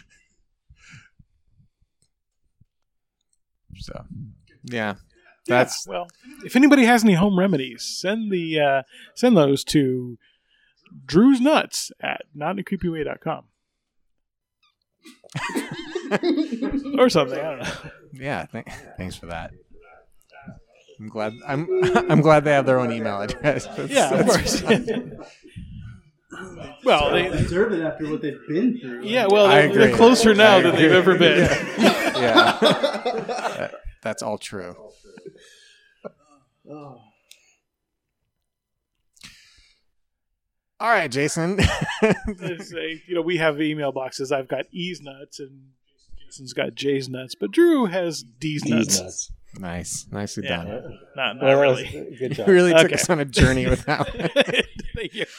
So, yeah. That's well. If anybody has any home remedies, send those to Drew's Nuts at notinacreepyway.com. Or something. I don't know. yeah. Thanks for that. I'm glad they have their own email address. Yeah, of course. Well, They deserve it after what they've been through. yeah. Well, I they're agree. closer now I than agree. they've ever been. Yeah. That's all true. Oh. All right, Jason. We have email boxes. I've got E's nuts, and Jason's got J's nuts, but Drew has D's nuts. Nice. Nicely Yeah. done. Not Whatever else, really. good job. You really took Okay. us on a journey with that one. Thank you.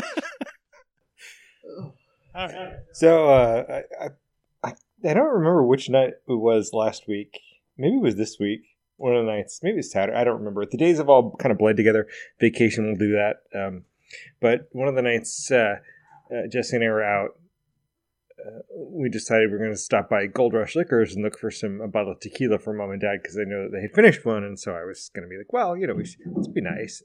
All right. So I don't remember which night it was last week. Maybe it was this week. One of the nights. Maybe it's Saturday. I don't remember. The days have all kind of bled together. Vacation will do that. But one of the nights, Jesse and I were out. We decided we're going to stop by Gold Rush Liquors and look for a bottle of tequila for Mom and Dad because I know that they had finished one, and so I was going to be like, well, let's be nice.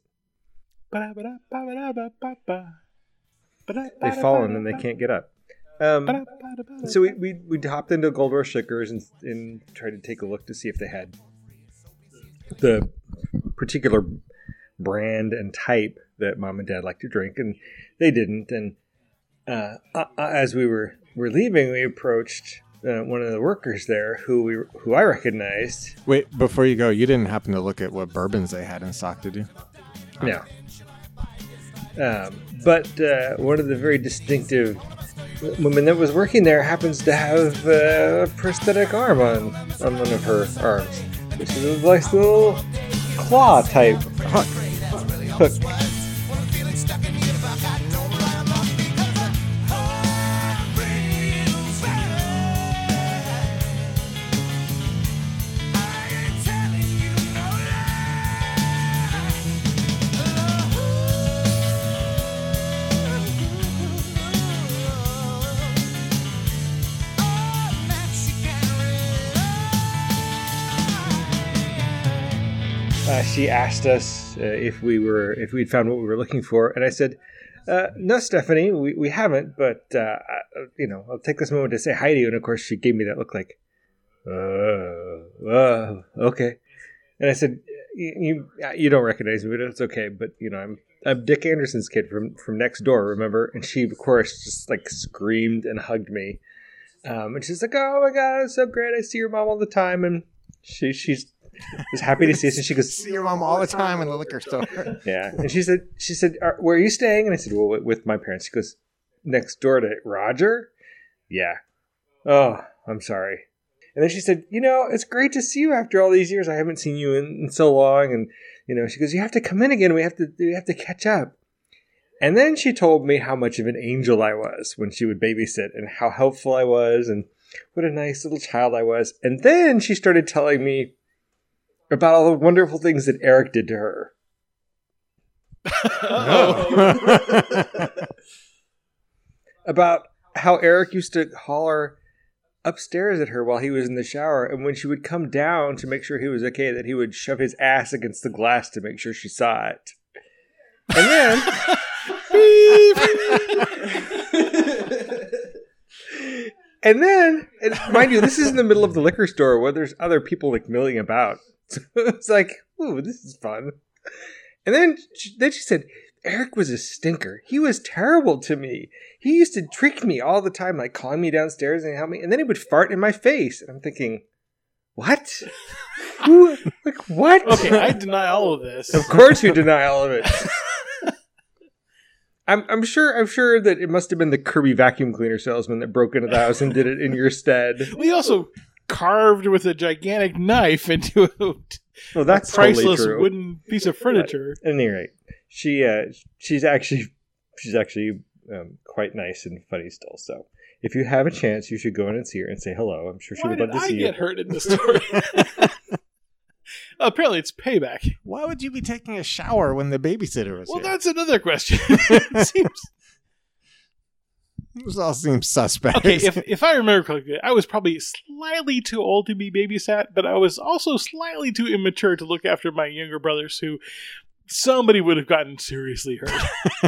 They've fallen and they can't get up. So we hopped into Gold Rush Liquors and tried to take a look to see if they had the particular brand and type that Mom and Dad like to drink, and they didn't. And as we were leaving, we approached one of the workers there who I recognized. Wait, before you go, you didn't happen to look at what bourbons they had in stock, did you? No. But one of the very distinctive women that was working there happens to have a prosthetic arm on one of her arms, which is a nice little claw type hook. She asked us if we'd found what we were looking for, and I said, "No, Stephanie, we haven't. But I'll take this moment to say hi to you." And of course, she gave me that look like, okay. And I said, "You don't recognize me, but it's okay. But I'm Dick Anderson's kid from next door, remember?" And she, of course, just like screamed and hugged me. And she's like, "Oh my God, it's so great! I see your mom all the time." And she's was happy to see us, and she goes, See your mom all the time in the liquor store. "Yeah." And she said, "Where are you staying?" And I said, "Well, with my parents." She goes, "Next door to Roger?" "Yeah." "Oh, I'm sorry." And then she said, it's great to see you after all these years. I haven't seen you in so long. And, she goes, you have to come in again. We have to catch up. And then she told me how much of an angel I was when she would babysit and how helpful I was and what a nice little child I was. And then she started telling me about all the wonderful things that Eric did to her. About how Eric used to holler upstairs at her while he was in the shower, and when she would come down to make sure he was okay, that he would shove his ass against the glass to make sure she saw it. And then, and mind you, this is in the middle of the liquor store where there's other people like milling about. So it's like, ooh, this is fun. And then she said, Eric was a stinker. He was terrible to me. He used to trick me all the time, like calling me downstairs and help me. And then he would fart in my face. And I'm thinking, what? Who? Like, what? Okay, I deny all of this. Of course you deny all of it. I'm sure that it must have been the Kirby vacuum cleaner salesman that broke into the house and did it in your stead. We also carved with a gigantic knife into a totally priceless true. Wooden piece of furniture. At any rate, she's actually quite nice and funny still. So if you have a chance, you should go in and see her and say hello. I'm sure she would love to see you. Why did I get hurt in this story? Apparently, it's payback. Why would you be taking a shower when the babysitter was Well, here? that's another question. This all seems suspect. Okay, if I remember correctly, I was probably slightly too old to be babysat, but I was also slightly too immature to look after my younger brothers, who somebody would have gotten seriously hurt.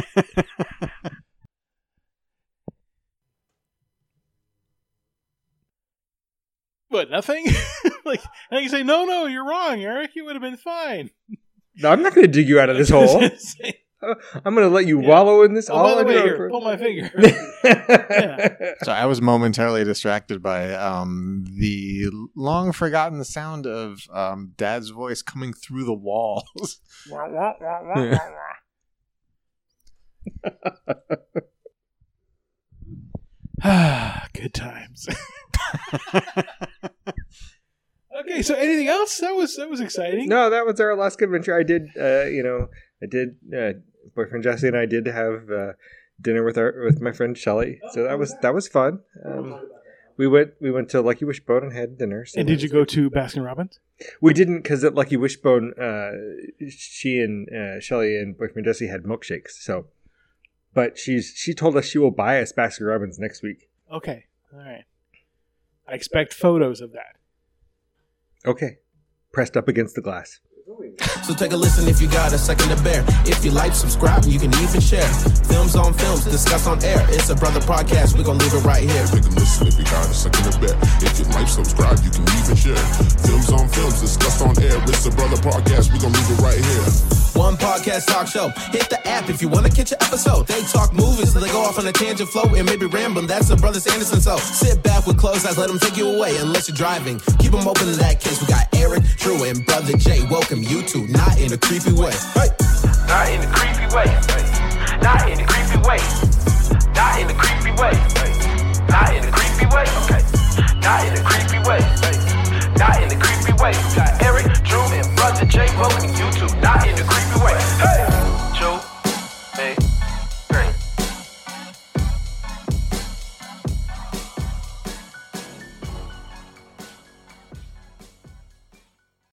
What, nothing? Like, and you say, no, you're wrong, Eric. You would have been fine. No, I'm not going to dig you out of this hole. I'm going to let you wallow in this. Oh, by the way, here, pull my finger. So I was momentarily distracted by the long forgotten sound of Dad's voice coming through the walls. Good times. Okay, so anything else? That was exciting. No, that was our Alaska adventure. I did, boyfriend Jesse and I did have dinner with my friend Shelly. So that was fun. We went to Lucky Wishbone and had dinner. So and did you go to Baskin Robbins? We didn't, because at Lucky Wishbone, she and Shelly and boyfriend Jesse had milkshakes. So, but she told us she will buy us Baskin Robbins next week. Okay, all right. I expect photos of that. Okay, pressed up against the glass. So take a listen if you got a second to bear. If you like, subscribe, you can even share. Films on films, discuss on air. It's a brother podcast, we're gonna leave it right here. Take a listen if you got a second to bear. If you like, subscribe, you can even share. Films on films, discuss on air. It's a brother podcast, we're gonna leave it right here. One podcast talk show. Hit the app if you want to catch an episode. They talk movies, so they go off on a tangent flow and maybe rambling. That's the Brothers Anderson. So sit back with closed eyes, let them take you away. Unless you're driving, keep them open in that case. We got Eric, Drew, and Brother Jay. Welcome you to Not in a Creepy Way. Hey. Not in a creepy way. Not in a creepy way. Not in a creepy way.